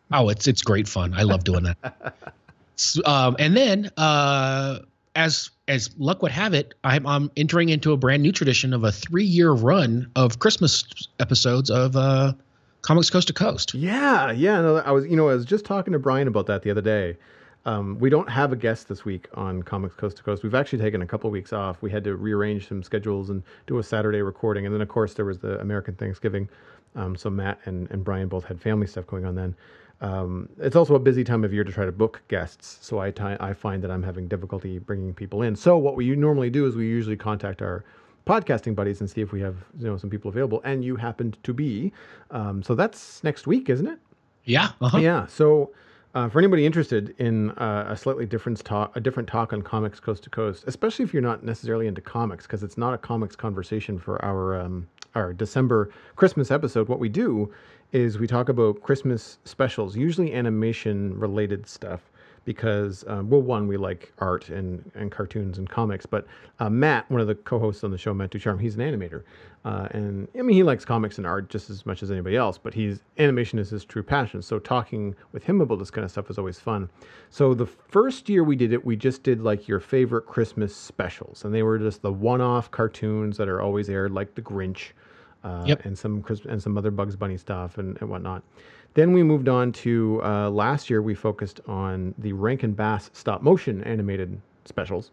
Oh, it's it's great fun. I love doing that. S- Um, and then, uh, as as luck would have it, I'm I'm entering into a brand new tradition of a three year run of Christmas episodes of uh, Comics Coast to Coast. Yeah, yeah. No, I was, you know, I was just talking to Brian about that the other day. Um, we don't have a guest this week on Comics Coast to Coast. We've actually taken a couple of weeks off. We had to rearrange some schedules and do a Saturday recording, and then of course there was the American Thanksgiving. Um, so Matt and, and Brian both had family stuff going on then. Um, it's also a busy time of year to try to book guests, so I ti- I find that I'm having difficulty bringing people in. So what we normally do is we usually contact our podcasting buddies and see if we have, you know, some people available. And you happened to be, um, so that's next week, isn't it? Yeah. Uh-huh. Yeah. So uh, for anybody interested in uh, a slightly different talk, a different talk on Comics Coast to Coast, especially if you're not necessarily into comics, because it's not a comics conversation for our um, our December Christmas episode. What we do is we talk about Christmas specials, usually animation related stuff. Because um, well, one, we like art and, and cartoons and comics, but uh, Matt, one of the co-hosts on the show, Matt Ducharme, he's an animator, uh, and I mean he likes comics and art just as much as anybody else. But he's animation is his true passion. So talking with him about this kind of stuff is always fun. So the first year we did it, we just did like your favorite Christmas specials, and they were just the one-off cartoons that are always aired, like The Grinch, uh, Yep. and some Christ- and some other Bugs Bunny stuff and, and whatnot. Then we moved on to uh, last year. We focused on the Rankin Bass stop motion animated specials,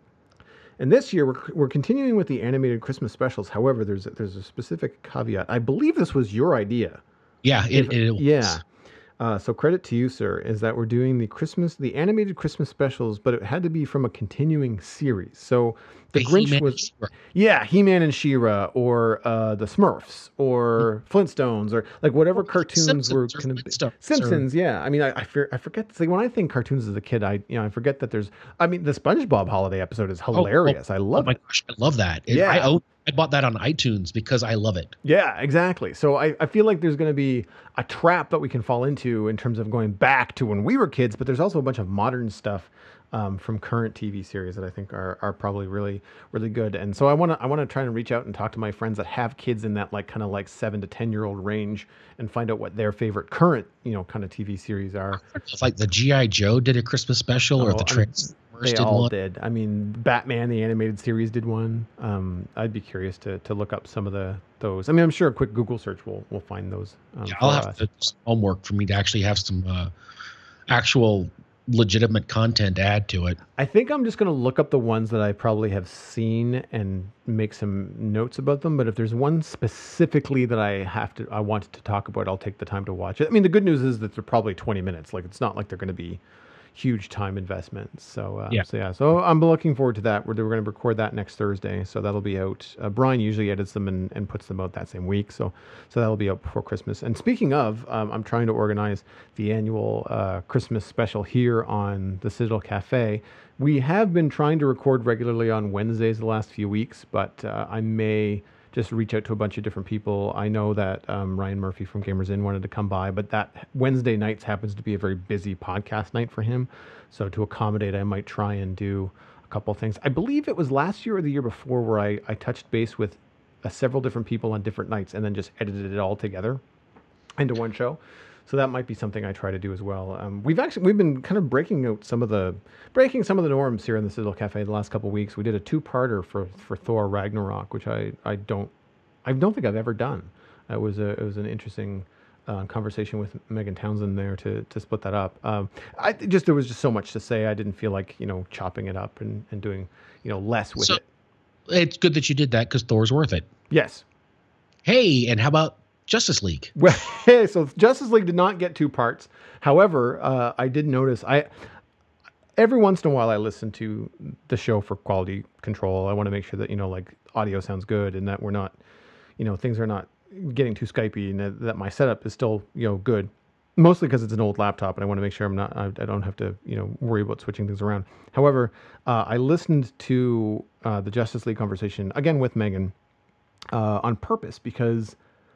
and this year we're, we're continuing with the animated Christmas specials. However, there's a, there's a specific caveat. I believe this was your idea. Yeah. It, If, it was. yeah. Uh, so credit to you, sir, is that we're doing the Christmas, the animated Christmas specials, but it had to be from a continuing series. So the, The Grinch He-Man was, She-Ra. yeah, He-Man and She-Ra, or uh, the Smurfs, or Flintstones, or like whatever cartoons Simpsons were or kind of Flintstones or- Simpsons. Yeah, I mean, I I, fear, I forget. See, when I think cartoons as a kid, I you know I forget that there's. I mean, the SpongeBob holiday episode is Oh, oh, hilarious. I oh love my it. gosh, I love that. It- Yeah. I own, I bought that on iTunes because I love it. Yeah, exactly. So I, I feel like there's going to be a trap that we can fall into in terms of going back to when we were kids, but there's also a bunch of modern stuff um, from current T V series that I think are, are probably really, really good. And so I want to I want to try and reach out and talk to my friends that have kids in that like kind of like seven to ten year old range and find out what their favorite current, you know, kind of T V series are. It's like the G I. Joe did a Christmas special, or Oh, the I mean, Transformers They did all one. did. I mean, Batman the animated series did one. Um, I'd be curious to to look up some of the those. I mean, I'm sure a quick Google search will will find those. Um, Yeah, for I'll have us. to some homework for me to actually have some uh, actual legitimate content to add to it. I think I'm just going to look up the ones that I probably have seen and make some notes about them. But if there's one specifically that I have to, I wanted to talk about, I'll take the time to watch it. I mean, the good news is that they're probably twenty minutes. Like it's not like they're going to be huge time investments. So uh, Yeah. so yeah, so I'm looking forward to that. We're, we're going to record that next Thursday, so that'll be out. Uh, Brian usually edits them and, and puts them out that same week, so so that'll be out before Christmas. And speaking of, um, I'm trying to organize the annual uh, Christmas special here on the Citadel Cafe. We have been trying to record regularly on Wednesdays the last few weeks, but uh, I may just reach out to a bunch of different people. I know that um, Ryan Murphy from Gamers Inn wanted to come by, but that Wednesday nights happens to be a very busy podcast night for him. So to accommodate, I might try and do a couple things. I believe it was last year or the year before where I, I touched base with uh, several different people on different nights and then just edited it all together into one show. So that might be something I try to do as well. Um, we've actually we've been kind of breaking out some of the breaking some of the norms here in the Citadel Cafe the last couple of weeks. We did a two-parter for for Thor Ragnarok, which I, I don't I don't think I've ever done. It was a it was an interesting uh, conversation with Megan Townsend there to to split that up. Um, I just there was just so much to say. I didn't feel like you know chopping it up and, and doing you know less with So it. it's good that you did that because Thor's worth it. Yes. Hey, and how about Justice League? Well, so Justice League did not get two parts. However, uh, I did notice I every once in a while I listen to the show for quality control. I want to make sure that you know like audio sounds good and that we're not, you know, things are not getting too Skypey and that, that my setup is still you know good. Mostly because it's an old laptop and I want to make sure I'm not I, I don't have to you know worry about switching things around. However, uh, I listened to uh, the Justice League conversation again with Megan uh, on purpose because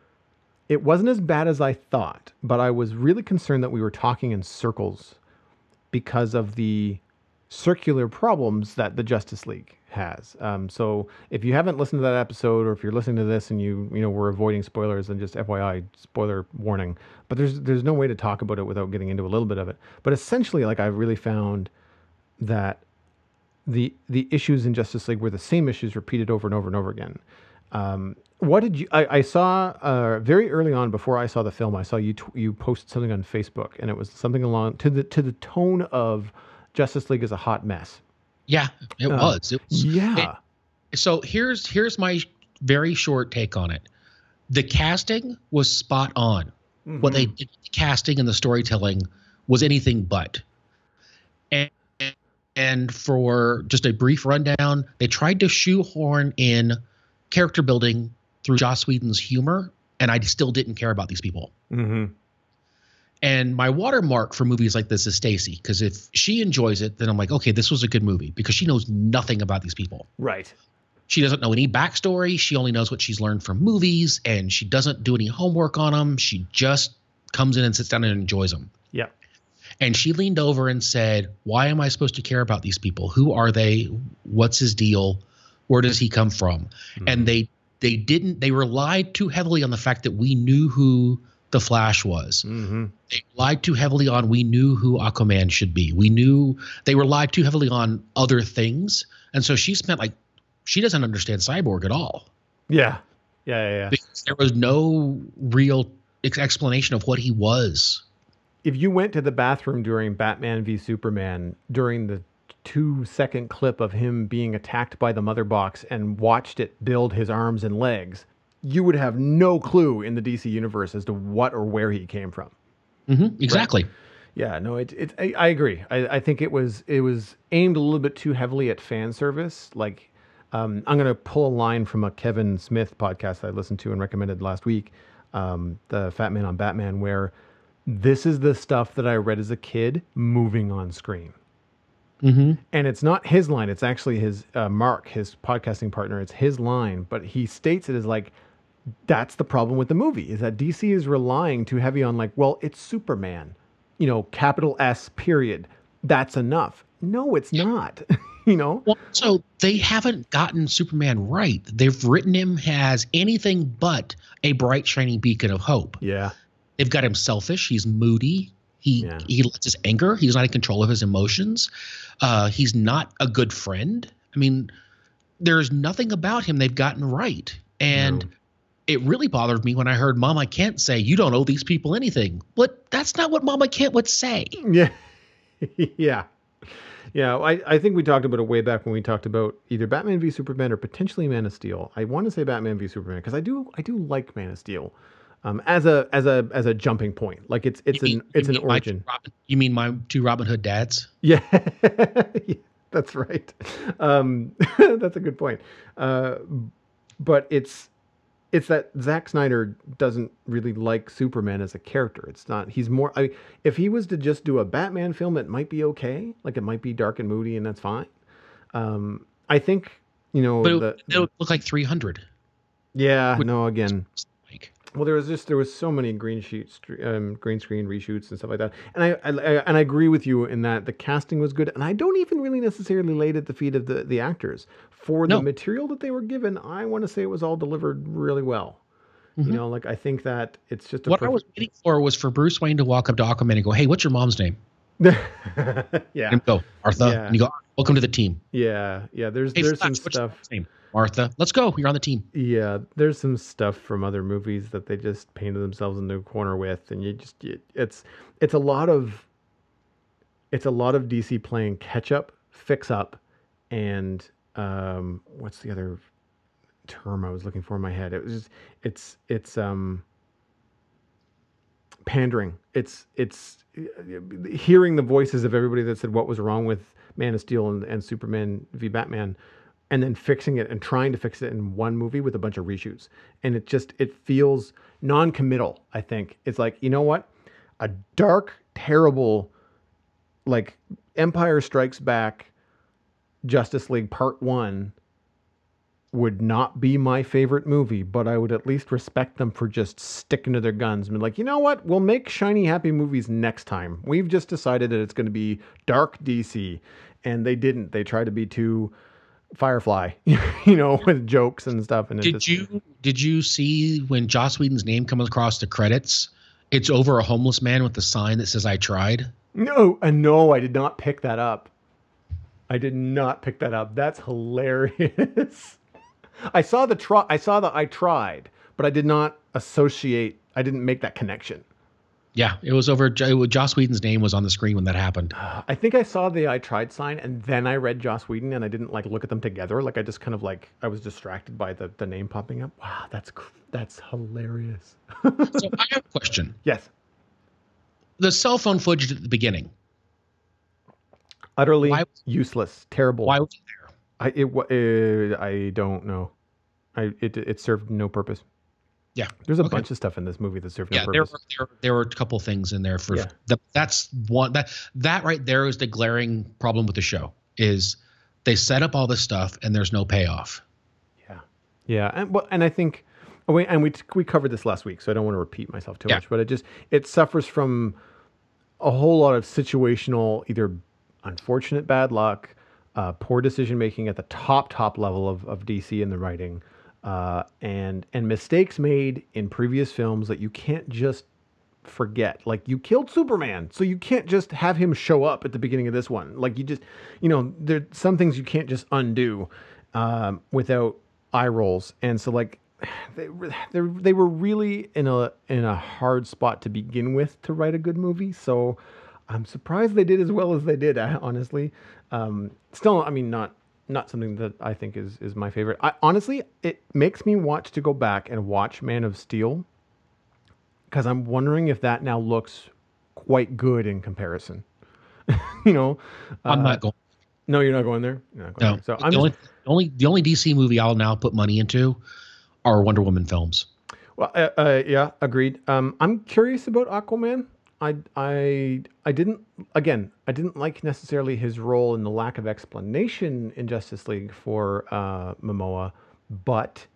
it wasn't as bad as I thought, but I was really concerned that we were talking in circles because of the circular problems that the Justice League has. Um, so if you haven't listened to that episode, or if you're listening to this and you you know we're avoiding spoilers, then just F Y I, spoiler warning. But there's there's no way to talk about it without getting into a little bit of it. But essentially, like I really found that the the issues in Justice League were the same issues repeated over and over and over again. Um, what did you? I, I saw uh, very early on before I saw the film. I saw you t- you posted something on Facebook, and it was something along to the to the tone of Justice League is a hot mess. Yeah, it Uh, was. It was. Yeah. It, so here's here's my very short take on it. The casting was spot on. Mm-hmm. What they did, the casting and the storytelling was anything but. And and for just a brief rundown, they tried to shoehorn in character building through Joss Whedon's humor, and I still didn't care about these people. Mm-hmm. And my watermark for movies like this is Stacy, because if she enjoys it, then I'm like, okay, this was a good movie, because she knows nothing about these people. Right. She doesn't know any backstory. She only knows what she's learned from movies, and she doesn't do any homework on them. She just comes in and sits down and enjoys them. Yeah. And she leaned over and said, why am I supposed to care about these people? Who are they? What's his deal? Where does he come from? Mm-hmm. And they they didn't they relied too heavily on the fact that we knew who the Flash was. Mm-hmm. They relied too heavily on we knew who Aquaman should be. We knew they relied too heavily on other things. And so she spent like she doesn't understand Cyborg at all. Yeah. Yeah, yeah, yeah. Because there was no real ex- explanation of what he was. If you went to the bathroom during Batman v Superman during the two second clip of him being attacked by the mother box and watched it build his arms and legs, you would have no clue in the D C universe as to what or where he came from. Mm-hmm, exactly. Right? Yeah, no, it, it, I, I agree. I, I think it was, it was aimed a little bit too heavily at fan service. Like, um, I'm going to pull a line from a Kevin Smith podcast I listened to and recommended last week, um, the Fat Man on Batman, where this is the stuff that I read as a kid moving on screen. Mm-hmm. And it's not his line. It's actually his uh, Mark, his podcasting partner. It's his line, but he states it as like, that's the problem with the movie, is that D C is relying too heavy on like, well, it's Superman, you know, capital S period. That's enough. No, it's not, you know? Well, so they haven't gotten Superman right. They've written him as anything but a bright, shining beacon of hope. Yeah. They've got him selfish. He's moody. He Yeah. he lets his anger. He's not in control of his emotions. Uh, he's not a good friend. I mean, there's nothing about him they've gotten right. And No. it really bothered me when I heard Mama Kent say, you don't owe these people anything. But that's not what Mama Kent would say. Yeah. yeah. Yeah. I, I think we talked about it way back when we talked about either Batman v Superman or potentially Man of Steel. I want to say Batman v Superman because I do I do like Man of Steel. Um, as a as a as a jumping point, like it's it's You mean- an it's you an mean my two origin. Robin- you mean my two Robin Hood dads? Yeah, Yeah, that's right. Um, that's a good point. Uh, but it's it's that Zack Snyder doesn't really like Superman as a character. It's not. He's more. I, if he was to just do a Batman film, it might be okay. Like it might be dark and moody, and that's fine. Um, I think you know. But it, the, would- it would look like three hundred. yeah. would- No. Again. Like, Well, there was just there was so many green shoots, um, green screen reshoots and stuff like that, and I, I, I and I agree with you in that the casting was good, and I don't even really necessarily lay it at the feet of the, the actors for the No. material that they were given. I want to say it was all delivered really well. You Mhm. know, like I think that it's just a what I was waiting for was for Bruce Wayne to walk up to Aquaman and go, hey, what's your mom's name? perfect. yeah, And go, Martha. Yeah. And you go, welcome to the team. yeah, yeah. There's Hey, there's some Flash, what's your stuff. mom's name? Martha. Let's go. You're on the team. Yeah, there's some stuff from other movies that they just painted themselves into a corner with, and you just it, it's it's a lot of it's a lot of D C playing catch up, fix up, and um, what's the other term I was looking for in my head? It was just it's it's um pandering. It's it's uh, hearing the voices of everybody that said what was wrong with Man of Steel and, and Superman v Batman, and then fixing it and trying to fix it in one movie with a bunch of reshoots. And it just, it feels non-committal, I think. It's like, you know what? A dark, terrible, like Empire Strikes Back, Justice League Part One would not be my favorite movie, but I would at least respect them for just sticking to their guns and be like, you know what? We'll make shiny, happy movies next time. We've just decided that it's going to be dark D C. And they didn't. They tried to be too Firefly, you know, with jokes and stuff. And it Did just, you did you see when Joss Whedon's name comes across the credits? It's over a homeless man with a sign that says "I tried." No, uh, no, I did not pick that up. I did not pick that up. That's hilarious. I saw the try. I saw the I tried, but I did not associate. I didn't make that connection. Yeah, it was over. It, Joss Whedon's name was on the screen when that happened. I think I saw the I tried sign, and then I read Joss Whedon, and I didn't like look at them together. Like I just kind of like I was distracted by the, the name popping up. Wow, that's that's hilarious. So I have a question. Yes. The cell phone footage at the beginning. Utterly why, useless, terrible. Why was it there? I it, uh, I don't know. I it it served no purpose. Yeah, there's a okay. bunch of stuff in this movie that served no yeah, purpose. there were there, there were a couple things in there for yeah. the, that's one that that right there is the glaring problem with the show is they set up all this stuff and there's no payoff. Yeah, yeah, and well, and I think, oh wait, and we we covered this last week, so I don't want to repeat myself too yeah. much, but it just it suffers from a whole lot of situational, either unfortunate bad luck, uh, poor decision making at the top top level of of D C in the writing. Uh, and and mistakes made in previous films that you can't just forget. Like you killed Superman, so you can't just have him show up at the beginning of this one. Like you just, you know, there's some things you can't just undo um, without eye rolls. And so like they they they were really in a in a hard spot to begin with to write a good movie. So I'm surprised they did as well as they did. Honestly, um, still, I mean, not. Not something that I think is, is my favorite. I, honestly, it makes me want to go back and watch Man of Steel because I'm wondering if that now looks quite good in comparison. you know, I'm uh, not going. No, you're not going there. You're not going no, there. So the I'm only, just, only the only D C movie I'll now put money into are Wonder Woman films. Well, uh, uh, yeah, agreed. Um, I'm curious about Aquaman. I, I, I didn't, again, I didn't like necessarily his role in the lack of explanation in Justice League for uh, Momoa, but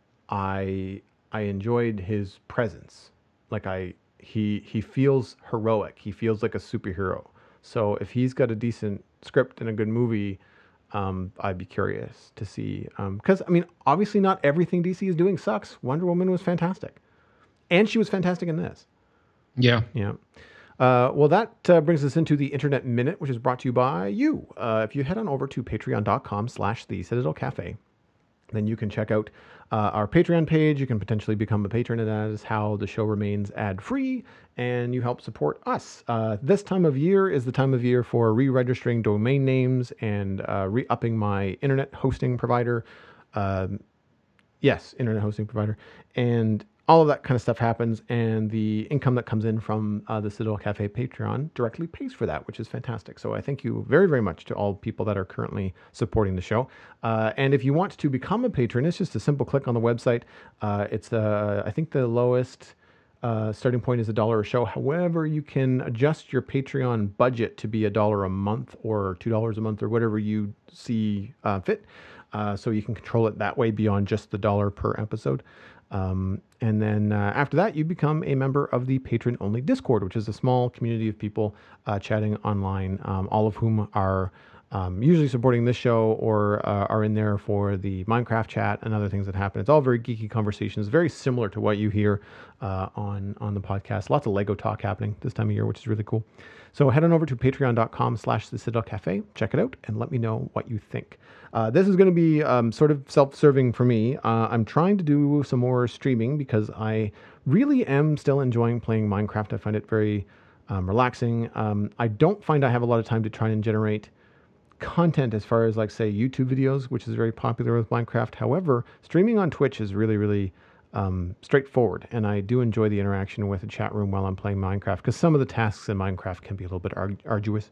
I, I enjoyed his presence. Like I, he, he feels heroic. He feels like a superhero. So if he's got a decent script and a good movie, um, I'd be curious to see. Because, um, I mean, obviously not everything D C is doing sucks. Wonder Woman was fantastic. And she was fantastic in this. Yeah. Yeah. Uh, well, that uh, brings us into the Internet Minute, which is brought to you by you. Uh, if you head on over to patreon.com slash the Citadel Cafe, then you can check out uh, our Patreon page. You can potentially become a patron, and that is how the show remains ad-free, and you help support us. Uh, this time of year is the time of year for re-registering domain names and uh, re-upping my internet hosting provider. Um, yes, internet hosting provider. And all of that kind of stuff happens, and the income that comes in from uh, the Citadel Cafe Patreon directly pays for that, which is fantastic. So I thank you very, very much to all people that are currently supporting the show. Uh, and if you want to become a patron, it's just a simple click on the website. Uh, it's, uh, I think the lowest uh, starting point is a dollar a show. However, you can adjust your Patreon budget to be a dollar a month or two dollars a month or whatever you see uh, fit. Uh, so you can control it that way beyond just the dollar per episode. Um, and then uh, after that, you become a member of the patron-only Discord, which is a small community of people uh, chatting online, um, all of whom are um, usually supporting this show or uh, are in there for the Minecraft chat and other things that happen. It's all very geeky conversations, very similar to what you hear uh, on, on the podcast. Lots of Lego talk happening this time of year, which is really cool. So head on over to patreon.com slash the Citadel Cafe, check it out, and let me know what you think. Uh, this is going to be um, sort of self-serving for me. Uh, I'm trying to do some more streaming because I really am still enjoying playing Minecraft. I find it very um, relaxing. Um, I don't find I have a lot of time to try and generate content as far as, like, say, YouTube videos, which is very popular with Minecraft. However, streaming on Twitch is really, really um, straightforward, and I do enjoy the interaction with the chat room while I'm playing Minecraft because some of the tasks in Minecraft can be a little bit arg- arduous.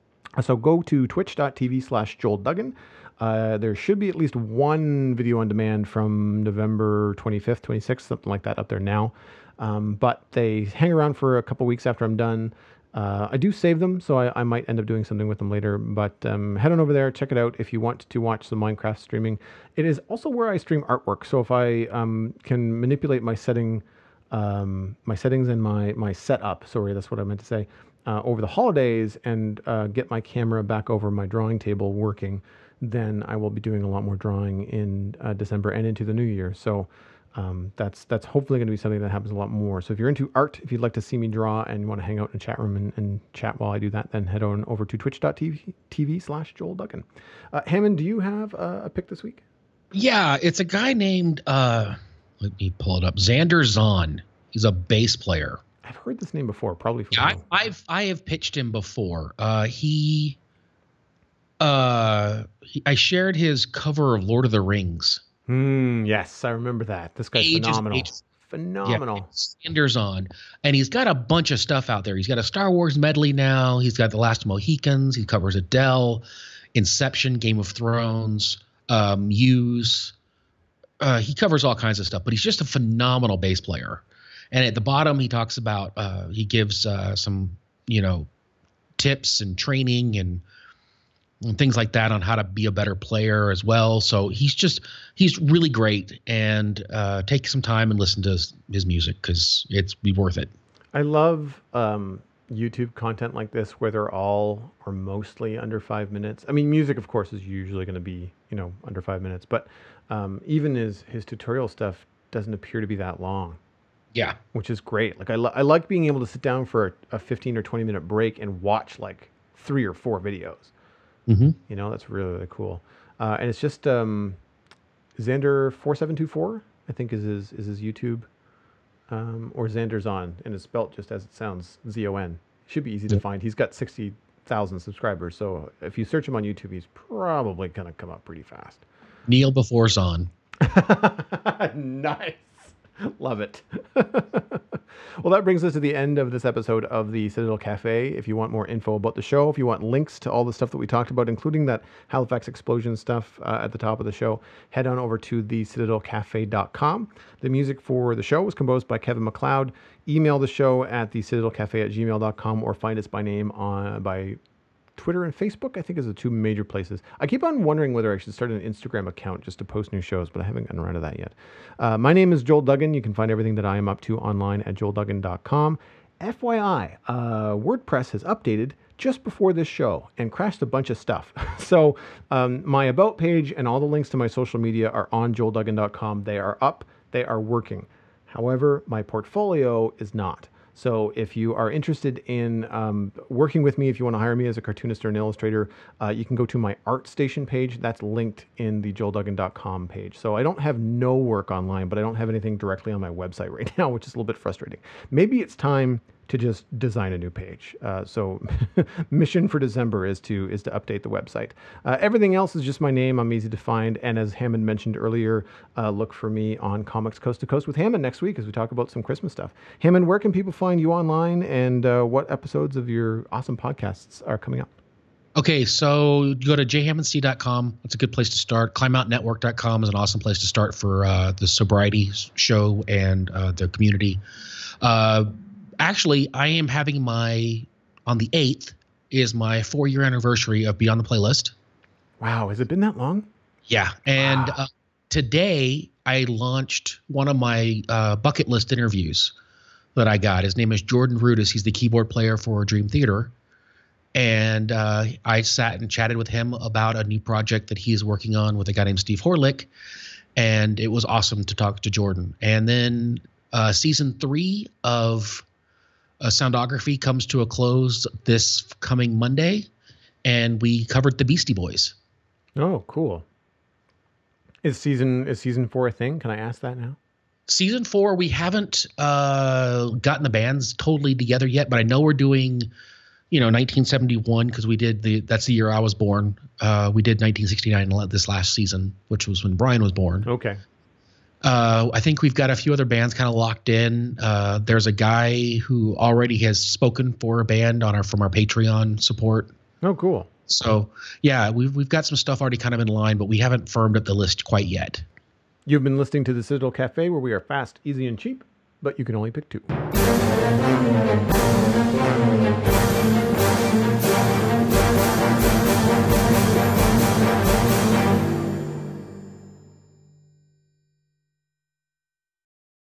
So go to twitch.tv slash Joel Duggan. Uh, there should be at least one video on demand from November twenty-fifth, twenty-sixth, something like that up there now. Um, but they hang around for a couple weeks after I'm done. Uh, I do save them, so I, I might end up doing something with them later. But um, head on over there, check it out if you want to watch some Minecraft streaming. It is also where I stream artwork. So if I um, can manipulate my setting, um, my settings and my my setup. Sorry, that's what I meant to say. Uh, over the holidays and uh, get my camera back over my drawing table working, then I will be doing a lot more drawing in uh, December and into the new year. So. Um, that's that's hopefully going to be something that happens a lot more. So if you're into art, if you'd like to see me draw and you want to hang out in the chat room and, and chat while I do that, then head on over to twitch.tv slash Joel Duggan. Uh, Hammond, do you have uh, a pick this week? Yeah, it's a guy named, uh, let me pull it up, Xander Zahn. He's a bass player. I've heard this name before, probably from yeah, I, I've I have pitched him before. Uh, he, uh, he, I shared his cover of Lord of the Rings. Hmm. Yes, I remember that. This guy's ages, phenomenal. Ages. Phenomenal. Yeah, Xander's on, and he's got a bunch of stuff out there. He's got a Star Wars medley now. He's got The Last of Mohicans. He covers Adele, Inception, Game of Thrones, um, Muse. Uh, he covers all kinds of stuff, but he's just a phenomenal bass player. And at the bottom, he talks about uh, he gives uh, some, you know, tips and training and. and things like that on how to be a better player as well. So he's just, he's really great, and uh, take some time and listen to his, his music because it's be worth it. I love um, YouTube content like this where they're all or mostly under five minutes. I mean, music, of course, is usually going to be, you know, under five minutes, but um, even his, his tutorial stuff doesn't appear to be that long. Yeah. Which is great. Like I, lo- I like being able to sit down for a, a fifteen or twenty minute break and watch like three or four videos. Mm-hmm. You know, that's really, really cool. Uh, and it's just um, Xander four seven two four, I think is his is his YouTube. Um, or Xander's on, and it's spelt just as it sounds, Z O N. Should be easy to find. He's got sixty thousand subscribers, so if you search him on YouTube, he's probably going to come up pretty fast. Kneel before Zahn. Nice. Love it. Well, that brings us to the end of this episode of the Citadel Cafe. If you want more info about the show, if you want links to all the stuff that we talked about, including that Halifax Explosion stuff uh, at the top of the show, head on over to the citadel cafe dot com. The music for the show was composed by Kevin MacLeod. Email the show at the citadel cafe at gmail dot com or find us by name on by Twitter and Facebook, I think, is the two major places. I keep on wondering whether I should start an Instagram account just to post new shows, but I haven't gotten around to that yet. Uh, my name is Joel Duggan. You can find everything that I am up to online at joel duggan dot com. F Y I, uh, WordPress has updated just before this show and crashed a bunch of stuff. So um, my About page and all the links to my social media are on joel duggan dot com. They are up. They are working. However, my portfolio is not. So if you are interested in um, working with me, if you want to hire me as a cartoonist or an illustrator, uh, you can go to my ArtStation page. That's linked in the joel duggan dot com page. So I don't have no work online, but I don't have anything directly on my website right now, which is a little bit frustrating. Maybe it's time to just design a new page. Uh, so mission for December is to is to update the website. Uh, everything else is just my name. I'm easy to find. And as Hammond mentioned earlier, uh, look for me on Comics Coast to Coast with Hammond next week as we talk about some Christmas stuff. Hammond, where can people find you online, and uh, what episodes of your awesome podcasts are coming up? Okay, so go to j hammond c dot com. That's a good place to start. climb out network dot com is an awesome place to start for uh, the sobriety show and uh, the community. Uh, Actually, I am having my, on the eighth, is my four-year anniversary of Beyond the Playlist. Wow, has it been that long? Yeah, and wow. uh, today I launched one of my uh, bucket list interviews that I got. His name is Jordan Rudis. He's the keyboard player for Dream Theater. And uh, I sat and chatted with him about a new project that he's working on with a guy named Steve Horlick. And it was awesome to talk to Jordan. And then uh, season three of uh, Soundography comes to a close this coming Monday. And we covered the Beastie Boys. Oh, cool. Is season is season four a thing? Can I ask that now? Season four, we haven't uh, gotten the bands totally together yet, but I know we're doing, you know, nineteen seventy-one because we did the, that's the year I was born. Uh, we did nineteen sixty-nine this last season, which was when Brian was born. Okay. Uh, I think we've got a few other bands kind of locked in. Uh, there's a guy who already has spoken for a band on our from our Patreon support. Oh, cool. So, yeah, we've, we've got some stuff already kind of in line, but we haven't firmed up the list quite yet. You've been listening to the Citadel Cafe, where we are fast, easy, and cheap, but you can only pick two.